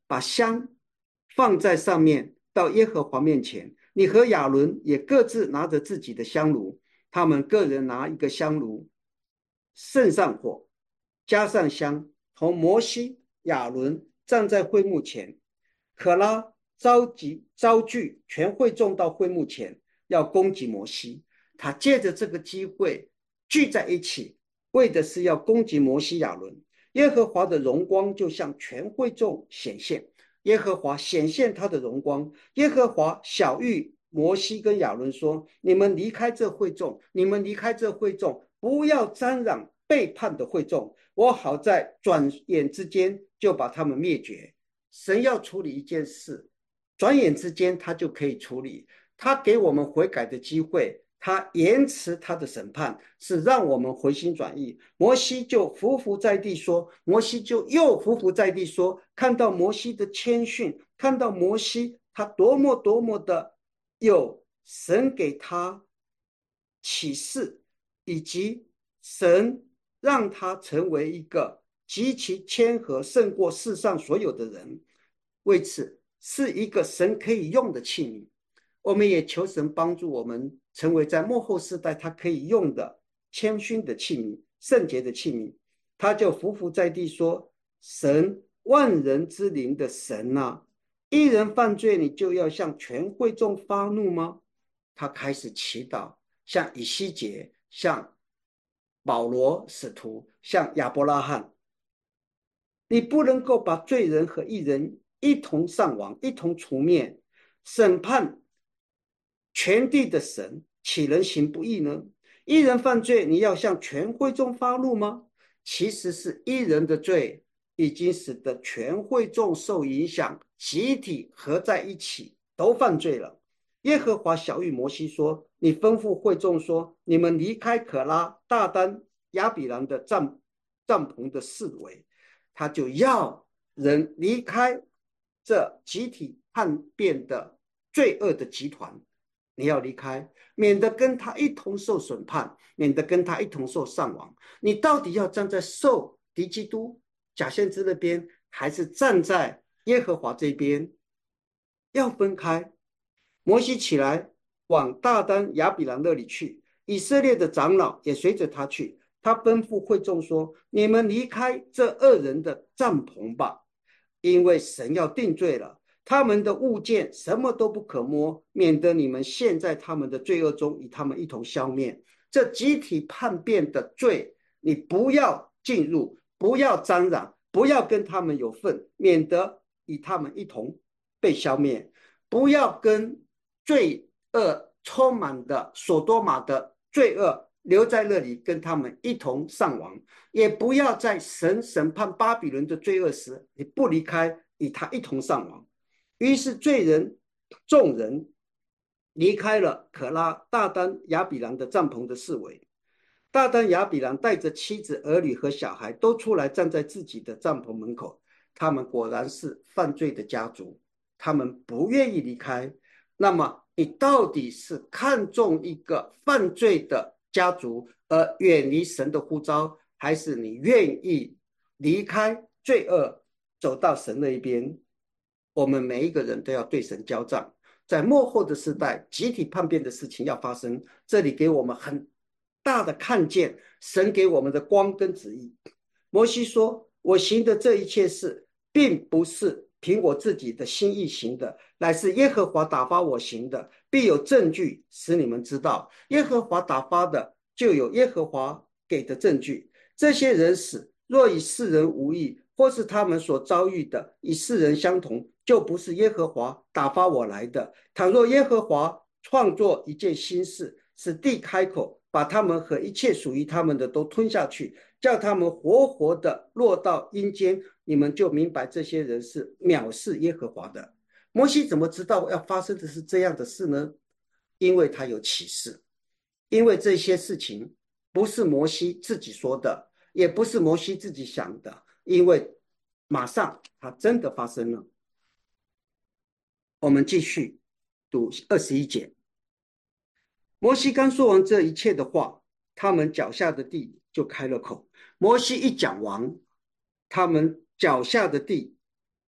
把香放在上面，到耶和华面前。你和亚伦也各自拿着自己的香炉，他们个人拿一个香炉，盛上火，加上香，同摩西、亚伦站在会幕前。可拉召集召聚全会众到会幕前，要攻击摩西。他借着这个机会聚在一起，为的是要攻击摩西、亚伦。耶和华的荣光就向全会众显现，耶和华显现他的荣光。耶和华晓谕摩西跟亚伦说：你们离开这会众，你们离开这会众，不要沾染背叛的会众，我好在转眼之间就把他们灭绝。神要处理一件事，转眼之间他就可以处理，他给我们悔改的机会，他延迟他的审判，是让我们回心转意。摩西就伏伏在地说，摩西就又伏伏在地说，看到摩西的谦逊，看到摩西他多么多么的有神给他启示，以及神让他成为一个极其谦和，胜过世上所有的人，为此是一个神可以用的器皿。我们也求神帮助我们成为在末后世代他可以用的谦逊的器皿，圣洁的器皿。他就伏伏在地说，神万人之灵的神啊，一人犯罪你就要向全会众发怒吗？他开始祈祷，像以西结，像保罗使徒，像亚伯拉罕，你不能够把罪人和义人一同上亡，一同除灭。审判全地的神岂能行不义呢？一人犯罪，你要向全会众发怒吗？其实是一人的罪已经使得全会众受影响，集体合在一起都犯罪了。耶和华晓谕摩西说，你吩咐会众说，你们离开可拉、大丹、亚比兰的帐帐篷的四围。他就要人离开这集体叛变的罪恶的集团，你要离开，免得跟他一同受审判，免得跟他一同受上亡。你到底要站在受敌基督假先知那边，还是站在耶和华这边？要分开。摩西起来往大丹亚比兰那里去，以色列的长老也随着他去。他吩咐会众说，你们离开这恶人的帐篷吧，因为神要定罪了，他们的物件什么都不可摸，免得你们陷在他们的罪恶中，与他们一同消灭。这集体叛变的罪，你不要进入，不要沾染，不要跟他们有份，免得与他们一同被消灭。不要跟罪恶充满的所多玛的罪恶留在那里，跟他们一同上亡。也不要在神审判巴比伦的罪恶时，你不离开，与他一同上亡。于是罪人众人离开了可拉、大丹、亚比兰的帐篷的四围。大丹、亚比兰带着妻子、儿女和小孩都出来站在自己的帐篷门口。他们果然是犯罪的家族，他们不愿意离开。那么你到底是看重一个犯罪的家族而远离神的呼召，还是你愿意离开罪恶，走到神那一边？我们每一个人都要对神交账。在末后的时代，集体叛变的事情要发生，这里给我们很大的看见神给我们的光跟旨意。摩西说，我行的这一切事并不是凭我自己的心意行的，乃是耶和华打发我行的，必有证据使你们知道。耶和华打发的，就有耶和华给的证据。这些人死，若与世人无异，或是他们所遭遇的与世人相同，就不是耶和华打发我来的。倘若耶和华创作一件新事，使地开口，把他们和一切属于他们的都吞下去，叫他们活活的落到阴间，你们就明白这些人是藐视耶和华的。摩西怎么知道要发生的是这样的事呢？因为他有启示，因为这些事情不是摩西自己说的，也不是摩西自己想的，因为马上它真的发生了。我们继续读二十一节。摩西刚说完这一切的话，他们脚下的地就开了口。摩西一讲完，他们脚下的地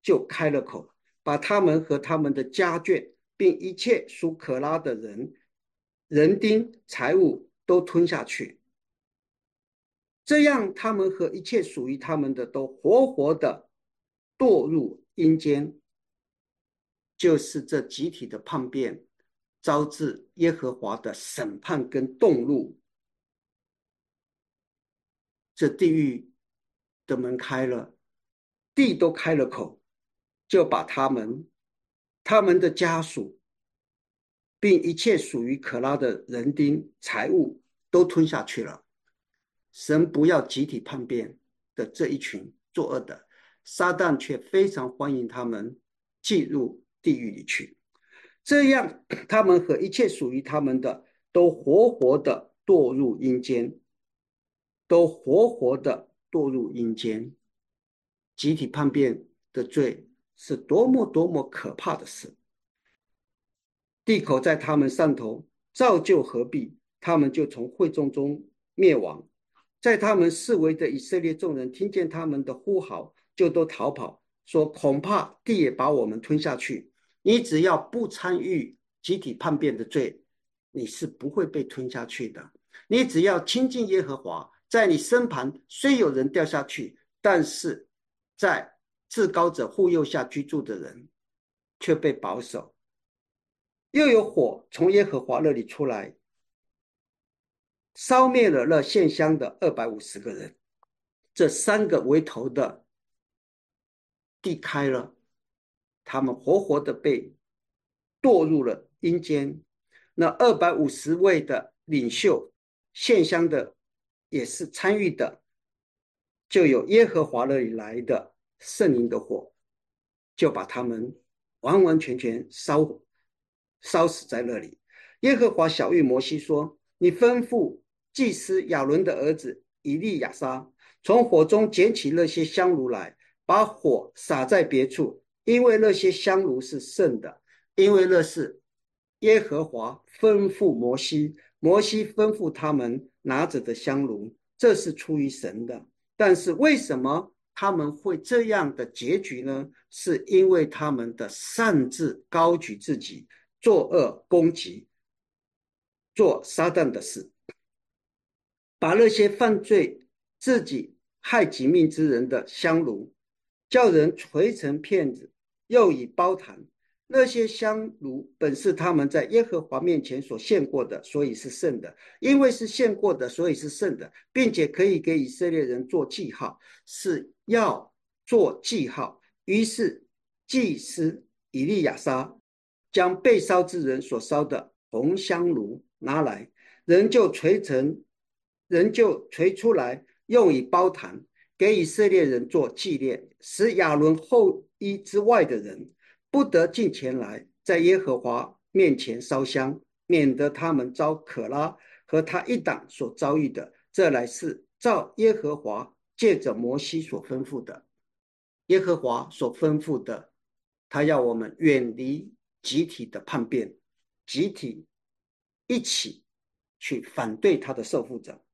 就开了口，把他们和他们的家眷，并一切属可拉的人、人丁、财物都吞下去。这样，他们和一切属于他们的都活活的堕入阴间。就是这集体的叛变，招致耶和华的审判跟动怒。这地狱的门开了，地都开了口，就把他们、他们的家属，并一切属于可拉的人丁、财物都吞下去了。神不要集体叛变的这一群作恶的，撒旦却非常欢迎他们进入地狱里去。这样，他们和一切属于他们的都活活的堕入阴间，都活活的堕入阴间。集体叛变的罪是多么多么可怕的事！地口在他们上头造就合璧，他们就从会众中灭亡。在他们四围的以色列众人听见他们的呼号，就都逃跑，说恐怕地也把我们吞下去。你只要不参与集体叛变的罪，你是不会被吞下去的。你只要亲近耶和华，在你身旁虽有人掉下去，但是在至高者护佑下居住的人却被保守。又有火从耶和华那里出来，烧灭了那献香的二百五十个人。这三个为头的地开了，他们活活的被堕入了阴间。那二百五十位的领袖献香的也是参与的，就有耶和华那里来的圣灵的火，就把他们完完全全烧烧死在那里。耶和华晓谕摩西说：你吩咐祭司亚伦的儿子以利亚撒，从火中捡起那些香炉来，把火撒在别处，因为那些香炉是圣的，因为那是耶和华吩咐摩西，摩西吩咐他们拿着的香炉，这是出于神的。但是为什么他们会这样的结局呢？是因为他们的擅自高举自己，作恶攻击，做撒旦的事，把那些犯罪自己害己命之人的香炉，叫人锤成片子，又以包坛。那些香炉本是他们在耶和华面前所献过的，所以是圣的。因为是献过的，所以是圣的，并且可以给以色列人做记号，是要做记号。于是祭司以利亚撒将被烧之人所烧的红香炉拿来，人就锤成，人就锤出来，用以包坛，给以色列人做纪念，使亚伦后裔之外的人不得进前来，在耶和华面前烧香，免得他们遭可拉和他一党所遭遇的。这乃是照耶和华借着摩西所吩咐的。耶和华所吩咐的，他要我们远离集体的叛变，集体一起去反对他的受缚者。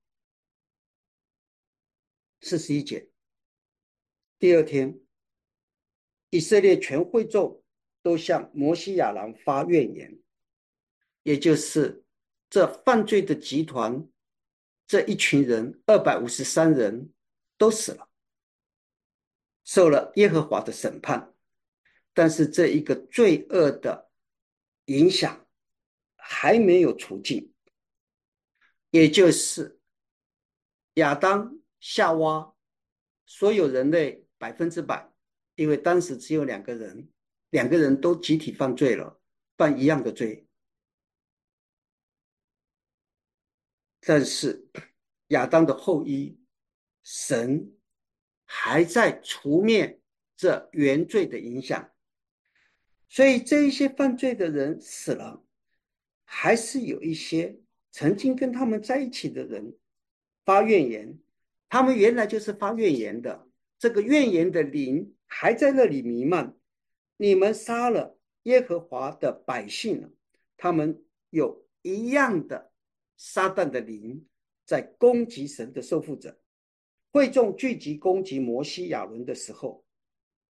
四十一节，第二天，以色列全会众都向摩西亚郎发怨言，也就是这犯罪的集团，这一群人二百五十三人都死了，受了耶和华的审判。但是这一个罪恶的影响还没有除尽，也就是亚当、夏娃，所有人类百分之百，因为当时只有两个人，两个人都集体犯罪了，犯一样的罪。但是亚当的后裔，神还在除灭这原罪的影响，所以这一些犯罪的人死了，还是有一些曾经跟他们在一起的人发怨言，他们原来就是发怨言的，这个怨言的灵还在那里弥漫。你们杀了耶和华的百姓，他们有一样的撒旦的灵在攻击神的受缚者。会众聚集攻击摩西亚伦的时候，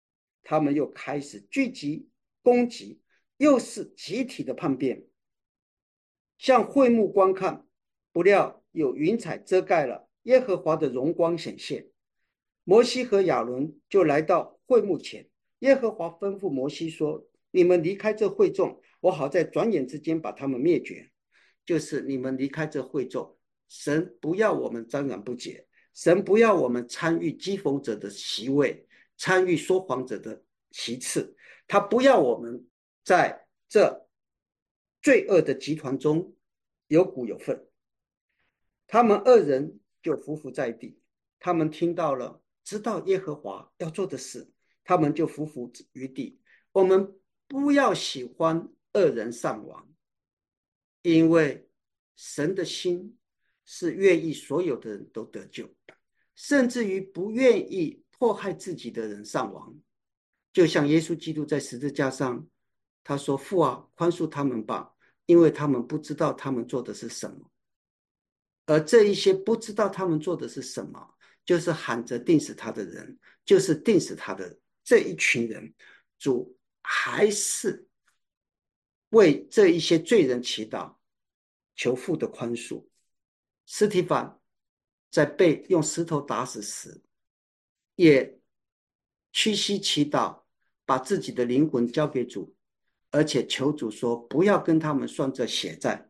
他们又开始聚集攻击，又是集体的叛变，向会幕观看，不料有云彩遮盖了，耶和华的荣光显现。摩西和亚伦就来到会幕前，耶和华吩咐摩西说：你们离开这会众，我好在转眼之间把他们灭绝。就是你们离开这会众，神不要我们沾染不洁，神不要我们参与讥讽者的席位，参与说谎者的席次，他不要我们在这罪恶的集团中有股有份。他们二人就匍匐在地，他们听到了，知道耶和华要做的事，他们就匍匐于地。我们不要喜欢恶人丧亡，因为神的心是愿意所有的人都得救，甚至于不愿意迫害自己的人丧亡。就像耶稣基督在十字架上，他说：父啊，宽恕他们吧，因为他们不知道他们做的是什么。而这一些不知道他们做的是什么，就是喊着定死他的人，就是定死他的这一群人，主还是为这一些罪人祈祷，求父的宽恕。司提反在被用石头打死时，也屈膝祈祷，把自己的灵魂交给主，而且求主说不要跟他们算这血债。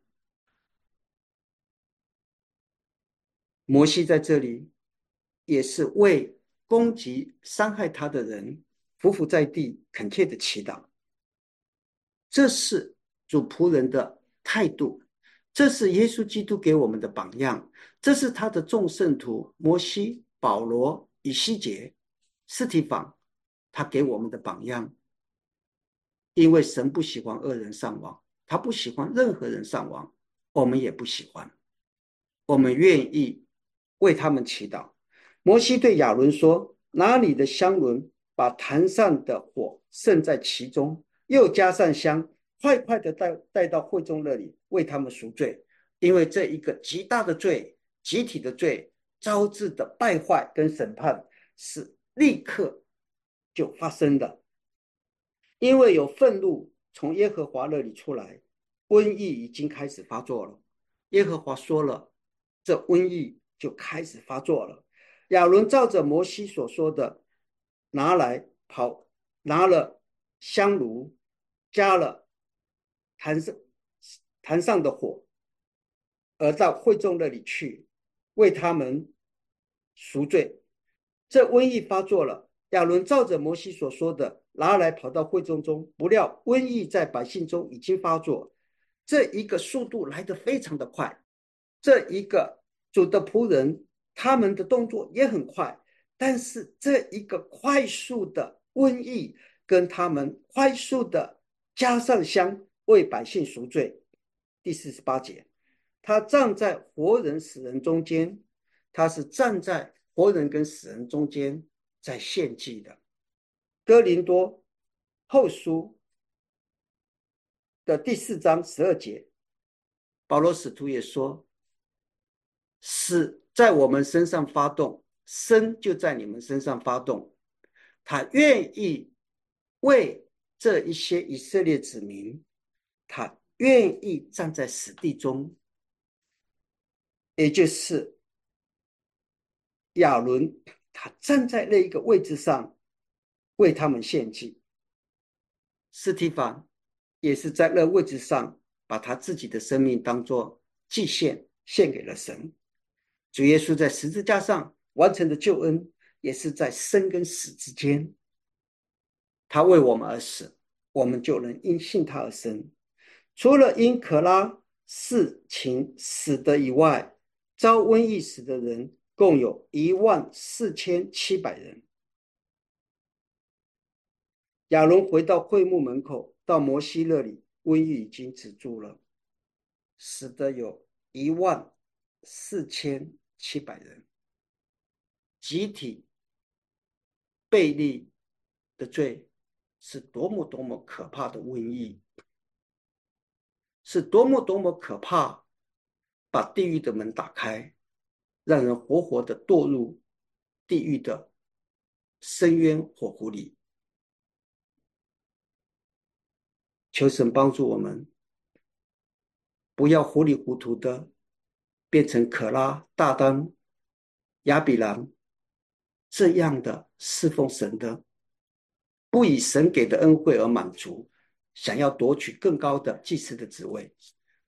摩西在这里也是为攻击伤害他的人匍匐在地恳切的祈祷。这是主仆人的态度，这是耶稣基督给我们的榜样，这是他的众圣徒摩西、保罗、以西结、司提反他给我们的榜样。因为神不喜欢恶人丧亡，他不喜欢任何人丧亡，我们也不喜欢，我们愿意为他们祈祷。摩西对亚伦说：拿你的香轮，把坛上的火盛在其中，又加上香，快快的带带到会众那里，为他们赎罪。因为这一个极大的罪，集体的罪，招致的败坏跟审判是立刻就发生的。因为有愤怒从耶和华那里出来，瘟疫已经开始发作了。耶和华说了，这瘟疫就开始发作了。亚伦照着摩西所说的，拿来跑，拿了香炉，加了坛上坛上的火，而到会众那里去，为他们赎罪。这瘟疫发作了，亚伦照着摩西所说的，拿来跑到会众中，不料瘟疫在百姓中已经发作，这一个速度来得非常的快。这一个主的仆人，他们的动作也很快，但是这一个快速的瘟疫跟他们快速的加上香，为百姓赎罪。第四十八节，他站在活人死人中间，他是站在活人跟死人中间在献祭的。哥林多后书的第四章十二节，保罗使徒也说，死在我们身上发动，生就在你们身上发动。他愿意为这一些以色列子民，他愿意站在死地中，也就是亚伦，他站在那一个位置上为他们献祭。司提反也是在那位置上把他自己的生命当作祭献，献给了神。主耶稣在十字架上完成的救恩，也是在生跟死之间，他为我们而死，我们就能因信他而生。除了因可拉事情死的以外，遭瘟疫死的人共有一万四千七百人。亚伦回到会幕门口，到摩西那里，瘟疫已经止住了，死的有一万四千七百人。集体背逆的罪是多么多么可怕的瘟疫，是多么多么可怕，把地狱的门打开，让人活活的堕入地狱的深渊火湖里。 求神帮助我们，不要糊里糊涂的变成可拉、大丹、亚比兰这样的侍奉神的，不以神给的恩惠而满足，想要夺取更高的祭司的职位，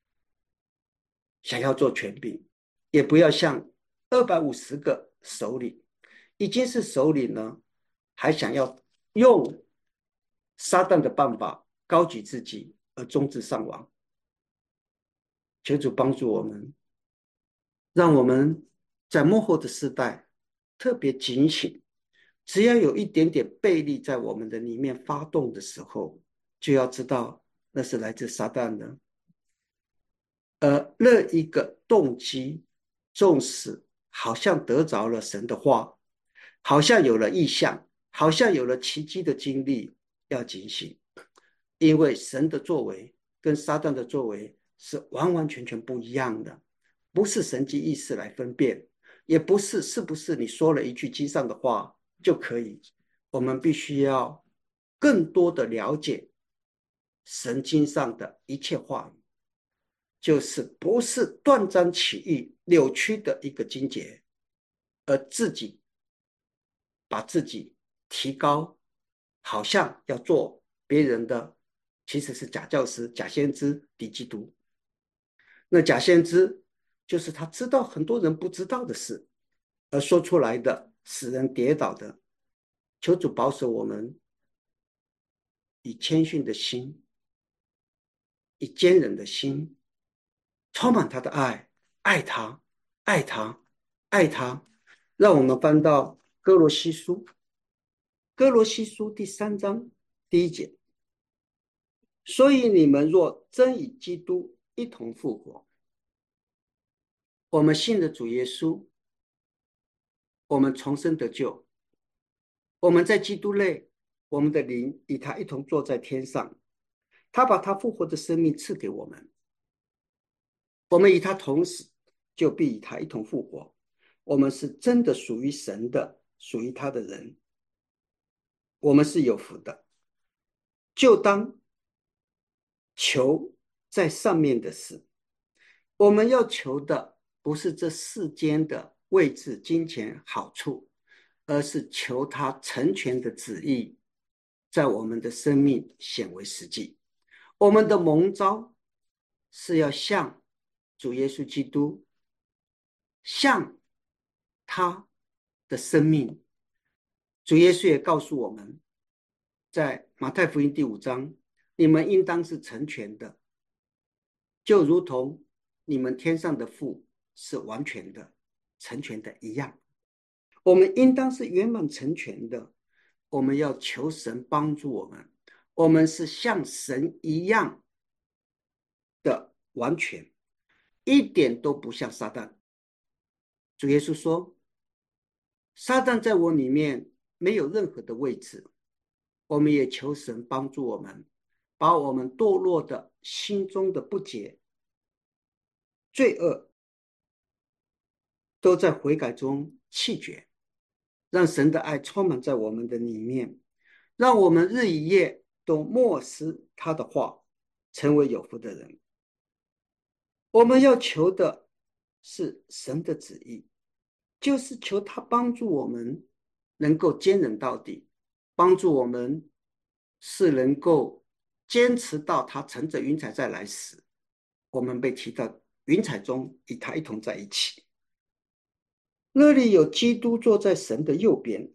想要做权柄，也不要像二百五十个首领，已经是首领了，还想要用撒旦的办法高举自己而终至上王。求主帮助我们，让我们在末后的世代特别警醒，只要有一点点悖逆在我们的里面发动的时候，就要知道那是来自撒旦的。而那一个动机，纵使好像得着了神的话，好像有了异象，好像有了奇迹的经历，要警醒，因为神的作为跟撒旦的作为是完完全全不一样的，不是神迹意识来分辨，也不是是不是你说了一句经上的话就可以，我们必须要更多的了解神经上的一切话语，就是不是断章取义、扭曲的一个经节，而自己把自己提高，好像要做别人的，其实是假教师、假先知、敌基督。那假先知就是他知道很多人不知道的事，而说出来的使人跌倒的。求主保守我们以谦逊的心，以坚忍的心，充满他的爱，爱他，爱他，爱他。让我们翻到哥罗西书，哥罗西书第三章第一节。所以你们若真与基督一同复活，我们信的主耶稣，我们重生得救，我们在基督内，我们的灵与他一同坐在天上，他把他复活的生命赐给我们，我们与他同死，就必与他一同复活。我们是真的属于神的，属于他的人，我们是有福的，就当求在上面的事。我们要求的不是这世间的位置、金钱、好处，而是求他成全的旨意在我们的生命显为实际。我们的蒙召是要像主耶稣基督，像他的生命。主耶稣也告诉我们，在马太福音第五章，你们应当是成全的，就如同你们天上的父是完全的、成全的一样。我们应当是圆满成全的，我们要求神帮助我们，我们是像神一样的完全，一点都不像撒旦。主耶稣说，撒旦在我里面没有任何的位置，我们也求神帮助我们，把我们堕落的心中的不洁、罪恶都在悔改中弃绝，让神的爱充满在我们的里面，让我们日以夜都默思他的话，成为有福的人。我们要求的是神的旨意，就是求他帮助我们能够坚忍到底，帮助我们是能够坚持到他乘着云彩再来时，我们被提到云彩中与他一同在一起。那里有基督坐在神的右边，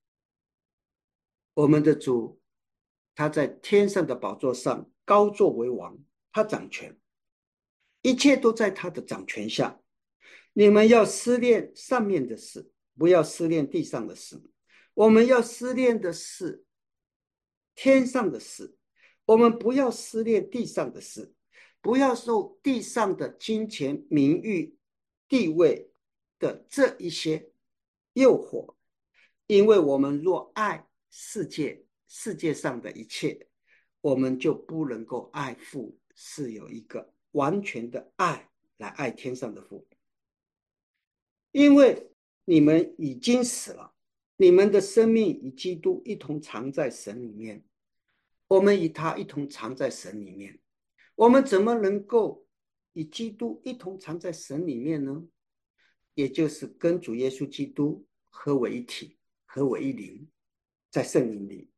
我们的主，他在天上的宝座上高坐为王，他掌权，一切都在他的掌权下。你们要思念上面的事，不要思念地上的事。我们要思念的是天上的事，我们不要思念地上的事，不要受地上的金钱、名誉、地位的这一些诱惑，因为我们若爱世界，世界上的一切，我们就不能够爱父，是有一个完全的爱来爱天上的父。因为你们已经死了，你们的生命与基督一同藏在神里面。 我们与他一同藏在神里面。我们怎么能够与基督一同藏在神里面呢？也就是跟主耶稣基督合为一体，合为一灵，在圣灵里。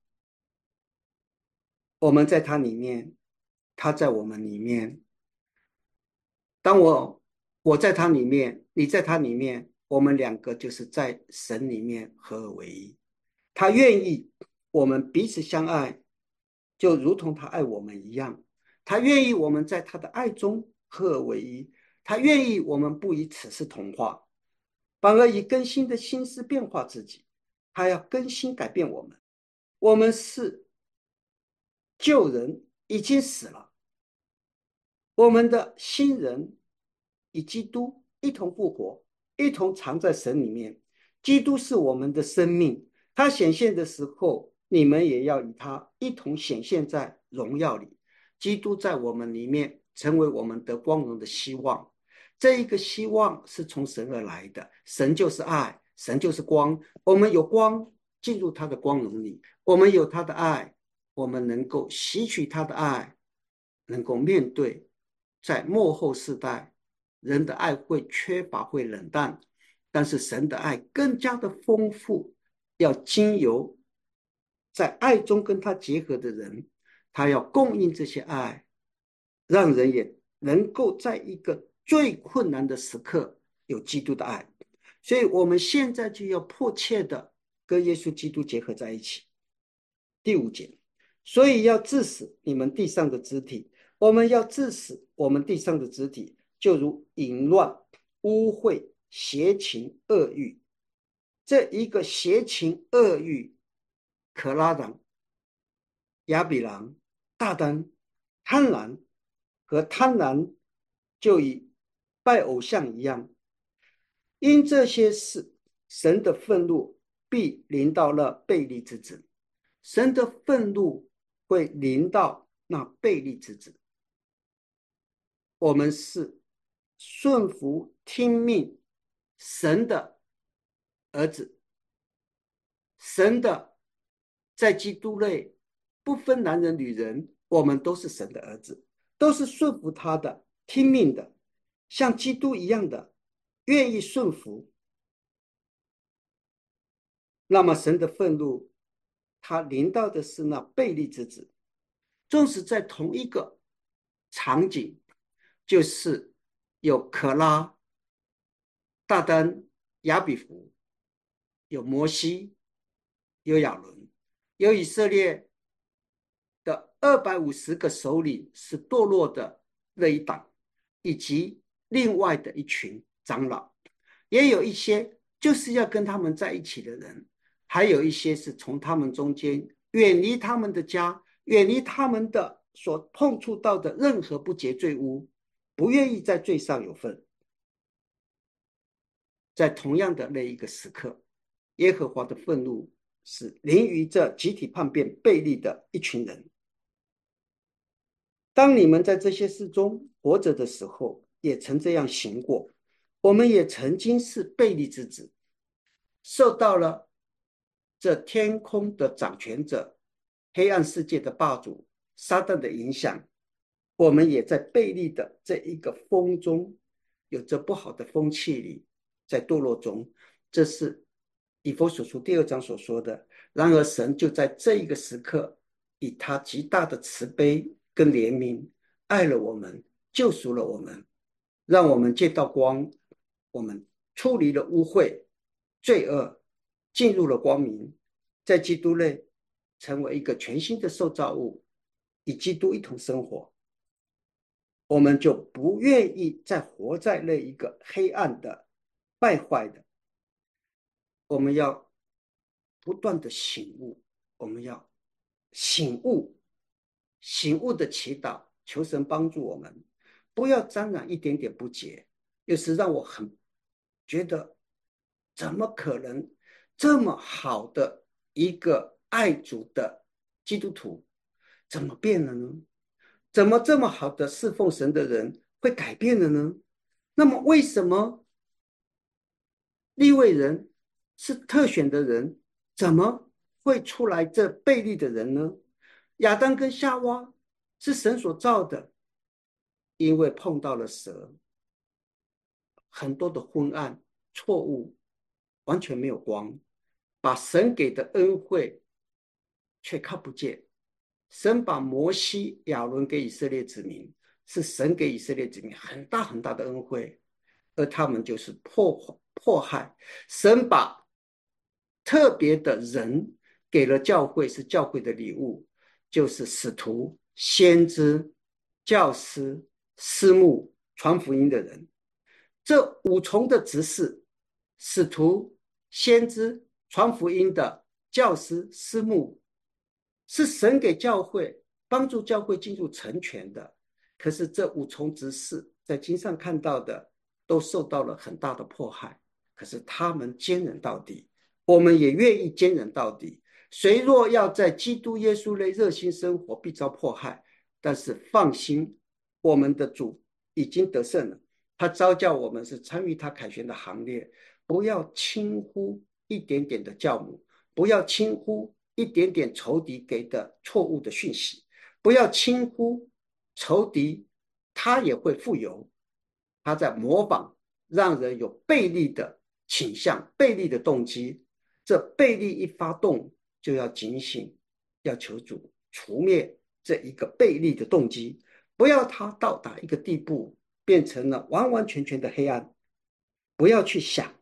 我们在他里面，他在我们里面。当我我在他里面，你在他里面，我们两个就是在神里面合而为一。他愿意我们彼此相爱，就如同他爱我们一样。他愿意我们在他的爱中合而为一。他愿意我们不以此事同化，反而以更新的心思变化自己。他要更新改变我们。我们是旧人已经死了，我们的新人与基督一同复活，一同藏在神里面。基督是我们的生命，他显现的时候，你们也要与他一同显现在荣耀里。基督在我们里面，成为我们得光荣的希望。这一个希望是从神而来的，神就是爱，神就是光。我们有光进入他的光荣里，我们有他的爱，我们能够吸取他的爱，能够面对在末后世代，人的爱会缺乏，会冷淡，但是神的爱更加的丰富，要经由在爱中跟他结合的人，他要供应这些爱，让人也能够在一个最困难的时刻有基督的爱。所以我们现在就要迫切的跟耶稣基督结合在一起。第五节，所以要治死你们地上的肢体。我们要治死我们地上的肢体，就如淫乱、污秽、邪情、恶欲。这一个邪情、恶欲，可拉党、亚比郎、大丹、贪婪和贪婪，就与拜偶像一样。因这些事，神的愤怒必临到了悖逆之子。神的愤怒会临到那悖逆之子。我们是顺服听命神的儿子，神的在基督内不分男人女人，我们都是神的儿子，都是顺服他的，听命的，像基督一样的愿意顺服。那么神的愤怒，他临到的是那悖逆之子。纵使在同一个场景，就是有可拉、大丹、亚比弗，有摩西，有亚伦，有以色列的二百五十个首领是堕落的那一党，以及另外的一群长老，也有一些就是要跟他们在一起的人，还有一些是从他们中间远离他们的家，远离他们的所碰触到的任何不洁罪污，不愿意在罪上有份。在同样的那一个时刻，耶和华的愤怒是临于这集体叛变悖逆的一群人。当你们在这些事中活着的时候，也曾这样行过。我们也曾经是悖逆之子，受到了这天空的掌权者、黑暗世界的霸主撒旦的影响。我们也在悖逆的这一个风中，有着不好的风气里，在堕落中。这是以弗所书第二章所说的。然而神就在这一个时刻，以他极大的慈悲跟怜悯爱了我们，救赎了我们，让我们见到光，我们出离了污秽罪恶，进入了光明，在基督内成为一个全新的受造物，与基督一同生活。我们就不愿意再活在那一个黑暗的败坏的。我们要不断的醒悟，我们要醒悟醒悟的祈祷，求神帮助我们，不要沾染一点点不洁。有时让我很觉得，怎么可能这么好的一个爱主的基督徒，怎么变了呢？怎么这么好的侍奉神的人会改变了呢？那么为什么利未人是特选的人，怎么会出来这悖逆的人呢？ 亚当跟夏娃是神所造的，因为碰到了蛇，很多的昏暗、错误，完全没有光，把神给的恩惠却看不见。神把摩西、亚伦给以色列子民，是神给以色列子民很大很大的恩惠，而他们就是破迫害。神把特别的人给了教会，是教会的礼物，就是使徒、先知、教师、师牧、传福音的人。这五重的职事，使徒、先知、传福音的教师、师牧，是神给教会帮助教会进入成全的。可是这五重职事在经上看到的，都受到了很大的迫害。可是他们坚忍到底，我们也愿意坚忍到底。谁若要在基督耶稣内热心生活，必遭迫害。但是放心，我们的主已经得胜了。他召叫我们是参与他凯旋的行列，不要轻忽一点点的教母，不要轻忽一点点仇敌给的错误的讯息，不要轻忽仇敌，他也会富有，他在模仿，让人有背离的倾向、背离的动机。这背离一发动，就要警醒，要求主除灭这一个背离的动机，不要他到达一个地步，变成了完完全全的黑暗。不要去想，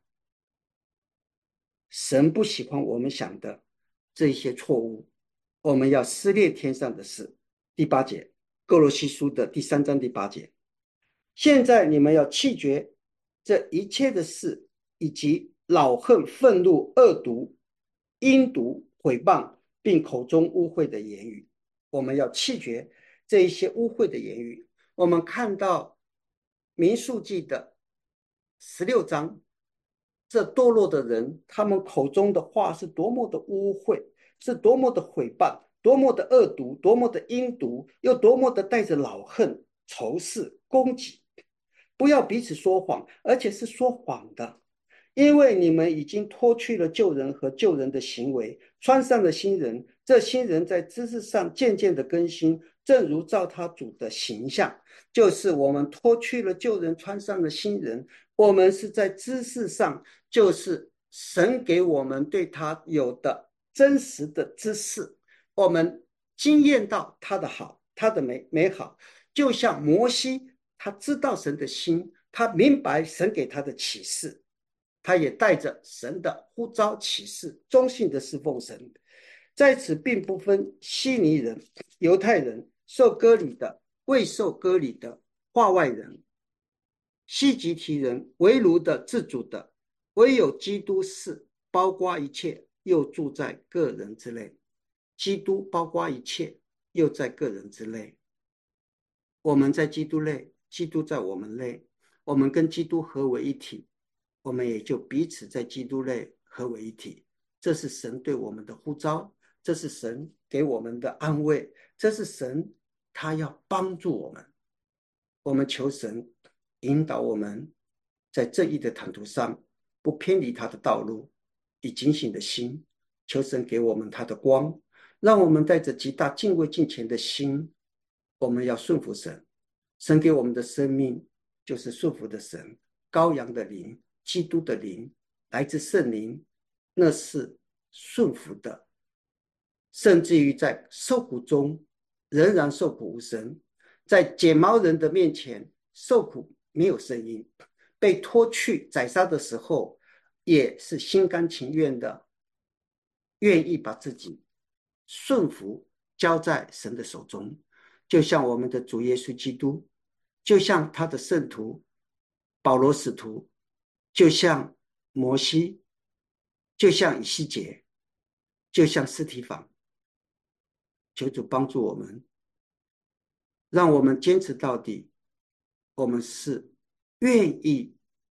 神不喜欢我们想的这些错误，我们要撕裂天上的事。第八节，哥罗西书的第三章第八节，现在你们要弃绝这一切的事，以及恼恨、愤怒、恶毒、阴毒、毁谤，并口中污秽的言语。我们要弃绝这一些污秽的言语。我们看到民数记的十六章，这堕落的人，他们口中的话是多么的污秽，是多么的毁谤，多么的恶毒，多么的阴毒，又多么的带着恼恨、仇视、攻击。不要彼此说谎，而且是说谎的，因为你们已经脱去了旧人和旧人的行为，穿上了新人。这新人在知识上渐渐的更新，正如照他主的形象。就是我们脱去了旧人，穿上了新人。我们是在知识上，就是神给我们对他有的真实的知识，我们经验到他的好，他的美美好。就像摩西，他知道神的心，他明白神给他的启示，他也带着神的呼召启示，忠心的侍奉神。在此并不分希尼人、犹太人、受割礼的、未受割礼的、化外人、希吉提人、为奴的、自主的，唯有基督是包括一切，又住在个人之内。基督包括一切，又在个人之内。我们在基督内，基督在我们内，我们跟基督合为一体，我们也就彼此在基督内合为一体。这是神对我们的呼召，这是神给我们的安慰，这是神他要帮助我们。我们求神引导我们在正义的坦途上不偏离他的道路，以警醒的心求神给我们他的光，让我们带着极大敬畏敬虔的心，我们要顺服神。神给我们的生命就是顺服的神，羔羊的灵，基督的灵，来自圣灵，那是顺服的，甚至于在受苦中仍然受苦无声，在剪毛人的面前受苦没有声音，被拖去宰杀的时候也是心甘情愿的，愿意把自己顺服交在神的手中。就像我们的主耶稣基督，就像他的圣徒保罗使徒，就像摩西，就像以西结，就像司提反。求主帮助我们，让我们坚持到底。我们是愿意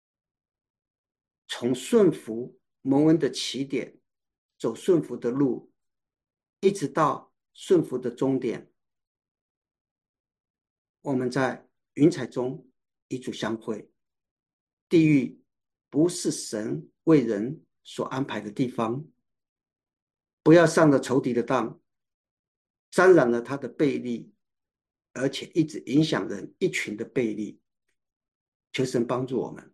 从顺服蒙恩的起点，走顺服的路，一直到顺服的终点。我们在云彩中与主相会。地狱不是神为人所安排的地方，不要上了仇敌的当， 沾染了他的背力，而且一直影响人一群的背力。求神帮助我们。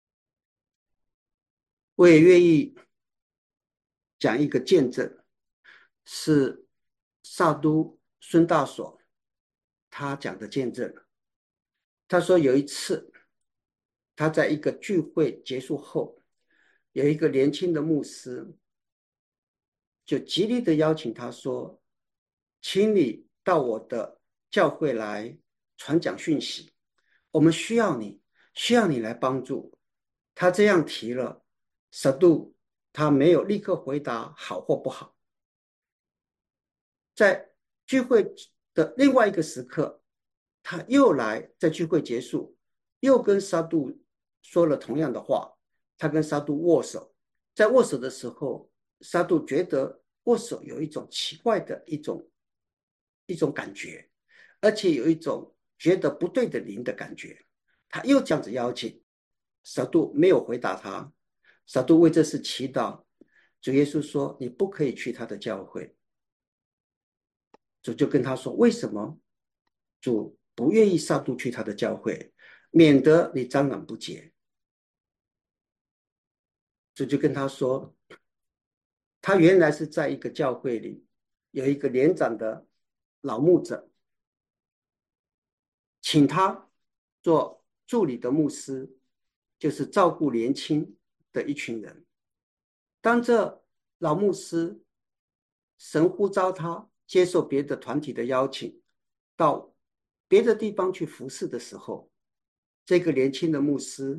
我也愿意讲一个见证，是萨都孙大所他讲的见证。他说有一次他在一个聚会结束后，有一个年轻的牧师就极力的邀请他说，请你到我的教会来传讲讯息，我们需要你，需要你来帮助。他这样提了，撒杜他没有立刻回答好或不好。在聚会的另外一个时刻，他又来，在聚会结束，又跟沙杜说了同样的话。他跟沙杜握手，在握手的时候，沙杜觉得握手有一种奇怪的一种一种感觉，而且有一种觉得不对的灵的感觉。他又这样子邀请，沙杜没有回答他。沙杜为这事祈祷，主耶稣说：“你不可以去他的教会。”主就跟他说：“为什么？”主不愿意撒杜去他的教会，免得你沾染不洁。主就跟他说，他原来是在一个教会里，有一个年长的老牧者，请他做助理的牧师，就是照顾年轻的一群人。当这老牧师神呼召他接受别的团体的邀请，到别的地方去服侍的时候，这个年轻的牧师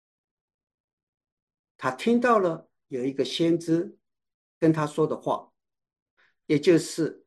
他听到了有一个先知跟他说的话，也就是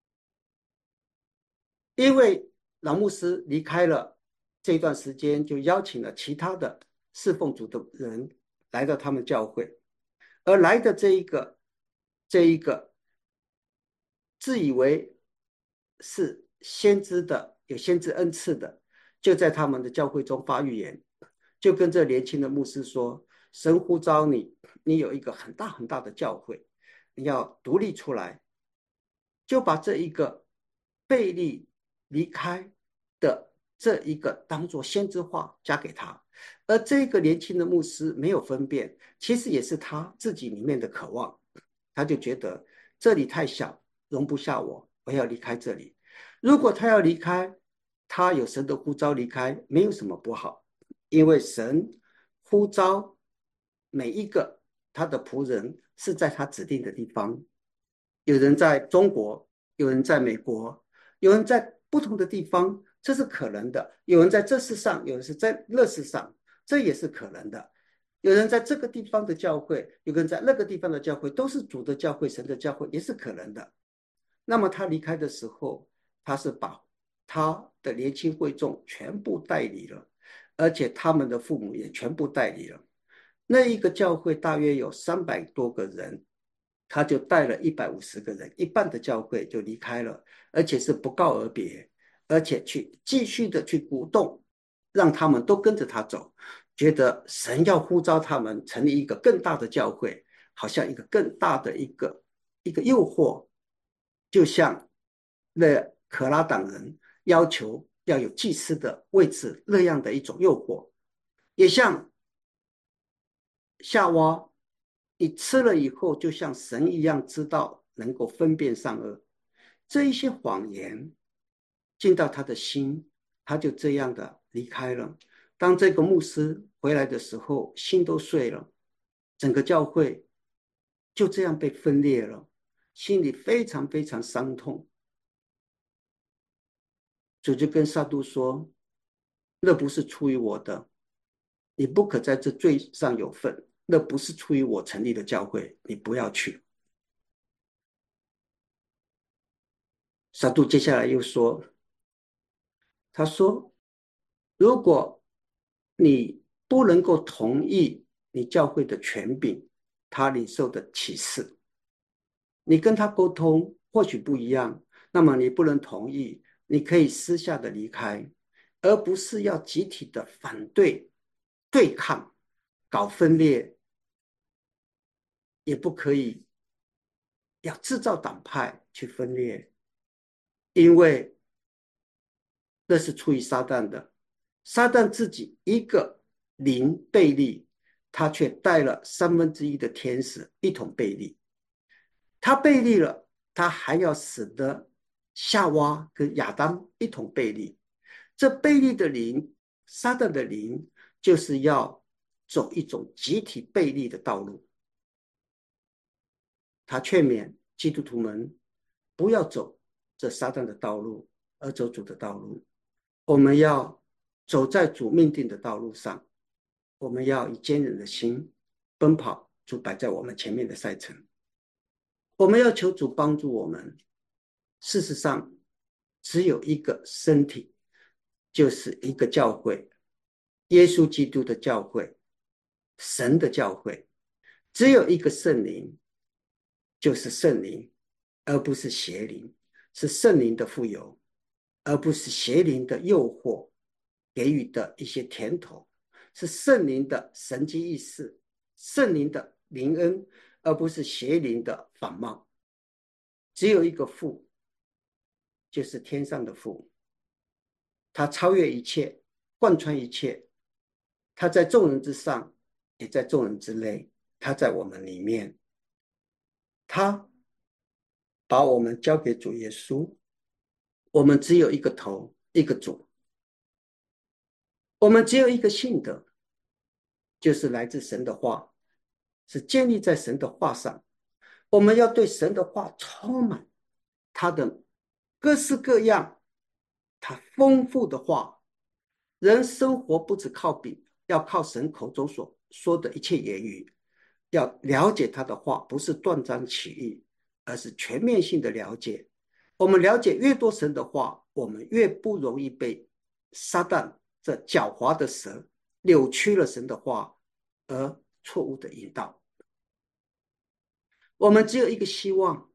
因为老牧师离开了这段时间，就邀请了其他的侍奉主的人来到他们教会，而来的这一个这一个自以为是先知的，有先知恩赐的，就在他们的教会中发预言，就跟这年轻的牧师说：神呼召你，你有一个很大很大的教会，你要独立出来，就把这一个背离离开的这一个当做先知话加给他。而这个年轻的牧师没有分辨，其实也是他自己里面的渴望，他就觉得这里太小，容不下我，我要离开这里。如果他要离开，他有神的呼召离开，没有什么不好，因为神呼召每一个他的仆人是在他指定的地方，有人在中国，有人在美国，有人在不同的地方，这是可能的。有人在这世上，有人是在那世上，这也是可能的。有人在这个地方的教会，有人在那个地方的教会，都是主的教会，神的教会，也是可能的。那么他离开的时候，他是把他的年轻会众全部带离了，而且他们的父母也全部带离了。那一个教会大约有三百多个人，他就带了一百五十个人，一半的教会就离开了，而且是不告而别，而且去继续的去鼓动，让他们都跟着他走，觉得神要呼召他们成立一个更大的教会，好像一个更大的一个一个诱惑，就像那可拉党人要求要有祭司的位置那样的一种诱惑，也像夏娃，你吃了以后就像神一样知道能够分辨善恶，这一些谎言进到他的心，他就这样的离开了。当这个牧师回来的时候，心都碎了，整个教会就这样被分裂了，心里非常非常伤痛。主就跟撒杜说，那不是出于我的，你不可在这罪上有份，那不是出于我成立的教会，你不要去。撒杜接下来又说，他说，如果你不能够同意你教会的权柄，他领受的启示，你跟他沟通或许不一样，那么你不能同意，你可以私下的离开，而不是要集体的反对、对抗、搞分裂，也不可以要制造党派去分裂。 因为那是出于撒旦的。撒旦自己一个灵背逆，他却带了三分之一的天使一同背逆。他背逆了，他还要使得夏娃跟亚当一同背逆。这背逆的灵，撒旦的灵，就是要走一种集体背逆的道路。他劝勉基督徒们不要走这撒旦的道路，而走主的道路。我们要走在主命定的道路上，我们要以坚韧的心奔跑主摆在我们前面的赛程。我们要求主帮助我们。事实上，只有一个身体，就是一个教会，耶稣基督的教会，神的教会。只有一个圣灵，就是圣灵，而不是邪灵，是圣灵的富有，而不是邪灵的诱惑给予的一些甜头，是圣灵的神迹异事，圣灵的灵恩，而不是邪灵的仿冒。只有一个父，就是天上的父，他超越一切，贯穿一切，他在众人之上，也在众人之内，他在我们里面。他把我们交给主耶稣，我们只有一个头，一个主，我们只有一个信德，就是来自神的话，是建立在神的话上。我们要对神的话充满他的各式各样，他丰富的话。人生活不只靠饼，要靠神口中所说的一切言语。要了解他的话，不是断章取义，而是全面性的了解。我们了解越多神的话，我们越不容易被撒旦这狡猾的蛇扭曲了神的话而错误的引导。我们只有一个希望，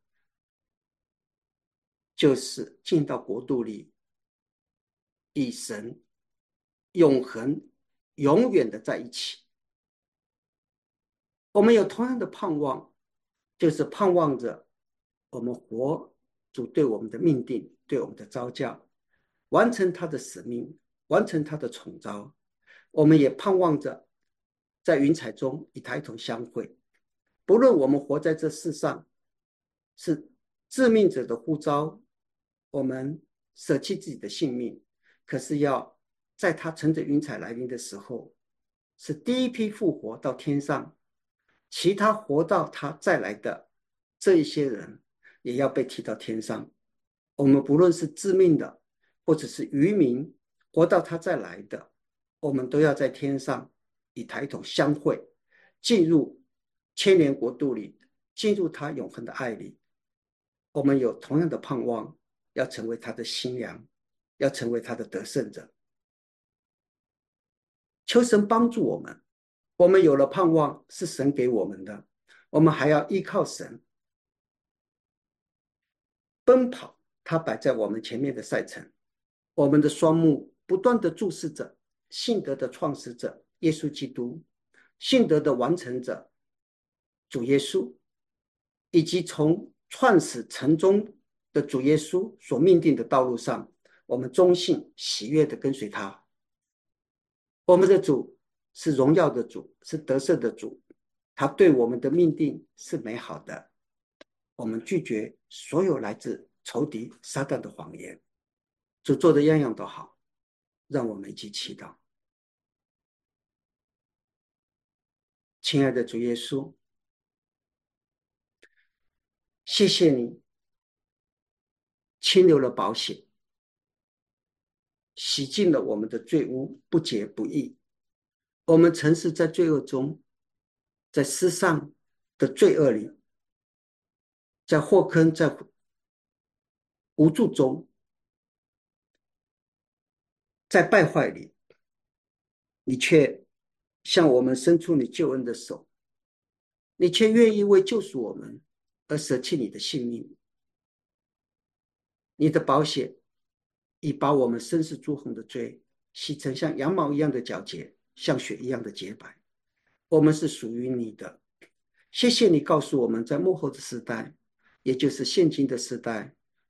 就是进到国度里，与神永恒永远的在一起。我们有同样的盼望，就是盼望着我们活主对我们的命定，对我们的召叫，完成他的使命，完成他的宠召。我们也盼望着在云彩中与他一同相会。不论我们活在这世上是致命者的呼召，我们舍弃自己的性命，可是要在他乘着云彩来临的时候，是第一批复活到天上，其他活到他再来的这一些人也要被提到天上。我们不论是致命的或者是渔民活到他再来的，我们都要在天上与他一同相会，进入千年国度里，进入他永恒的爱里。我们有同样的盼望，要成为他的新娘，要成为他的得胜者。求神帮助我们。我们有了盼望，是神给我们的，我们还要依靠神奔跑他摆在我们前面的赛程。我们的双目不断的注视着信德的创始者耶稣基督，信德的完成者主耶稣，以及从创始成终的主耶稣所命定的道路上，我们忠信喜悦的跟随他。我们的主是荣耀的主，是得胜的主，他对我们的命定是美好的。我们拒绝所有来自仇敌撒旦的谎言。主做的样样都好，让我们一起祈祷。亲爱的主耶稣，谢谢你清流了宝血，洗净了我们的罪污，不洁不义。我们曾是在罪恶中，在世上的罪恶里，在祸坑，在无助中，在败坏里，你却向我们伸出你救恩的手，你却愿意为救赎我们而舍弃你的性命。你的宝血已把我们生死诸红的罪洗成像羊毛一样的皎洁，像雪一样的洁白。我们是属于你的。谢谢你告诉我们，在末后的时代，也就是现今的时代，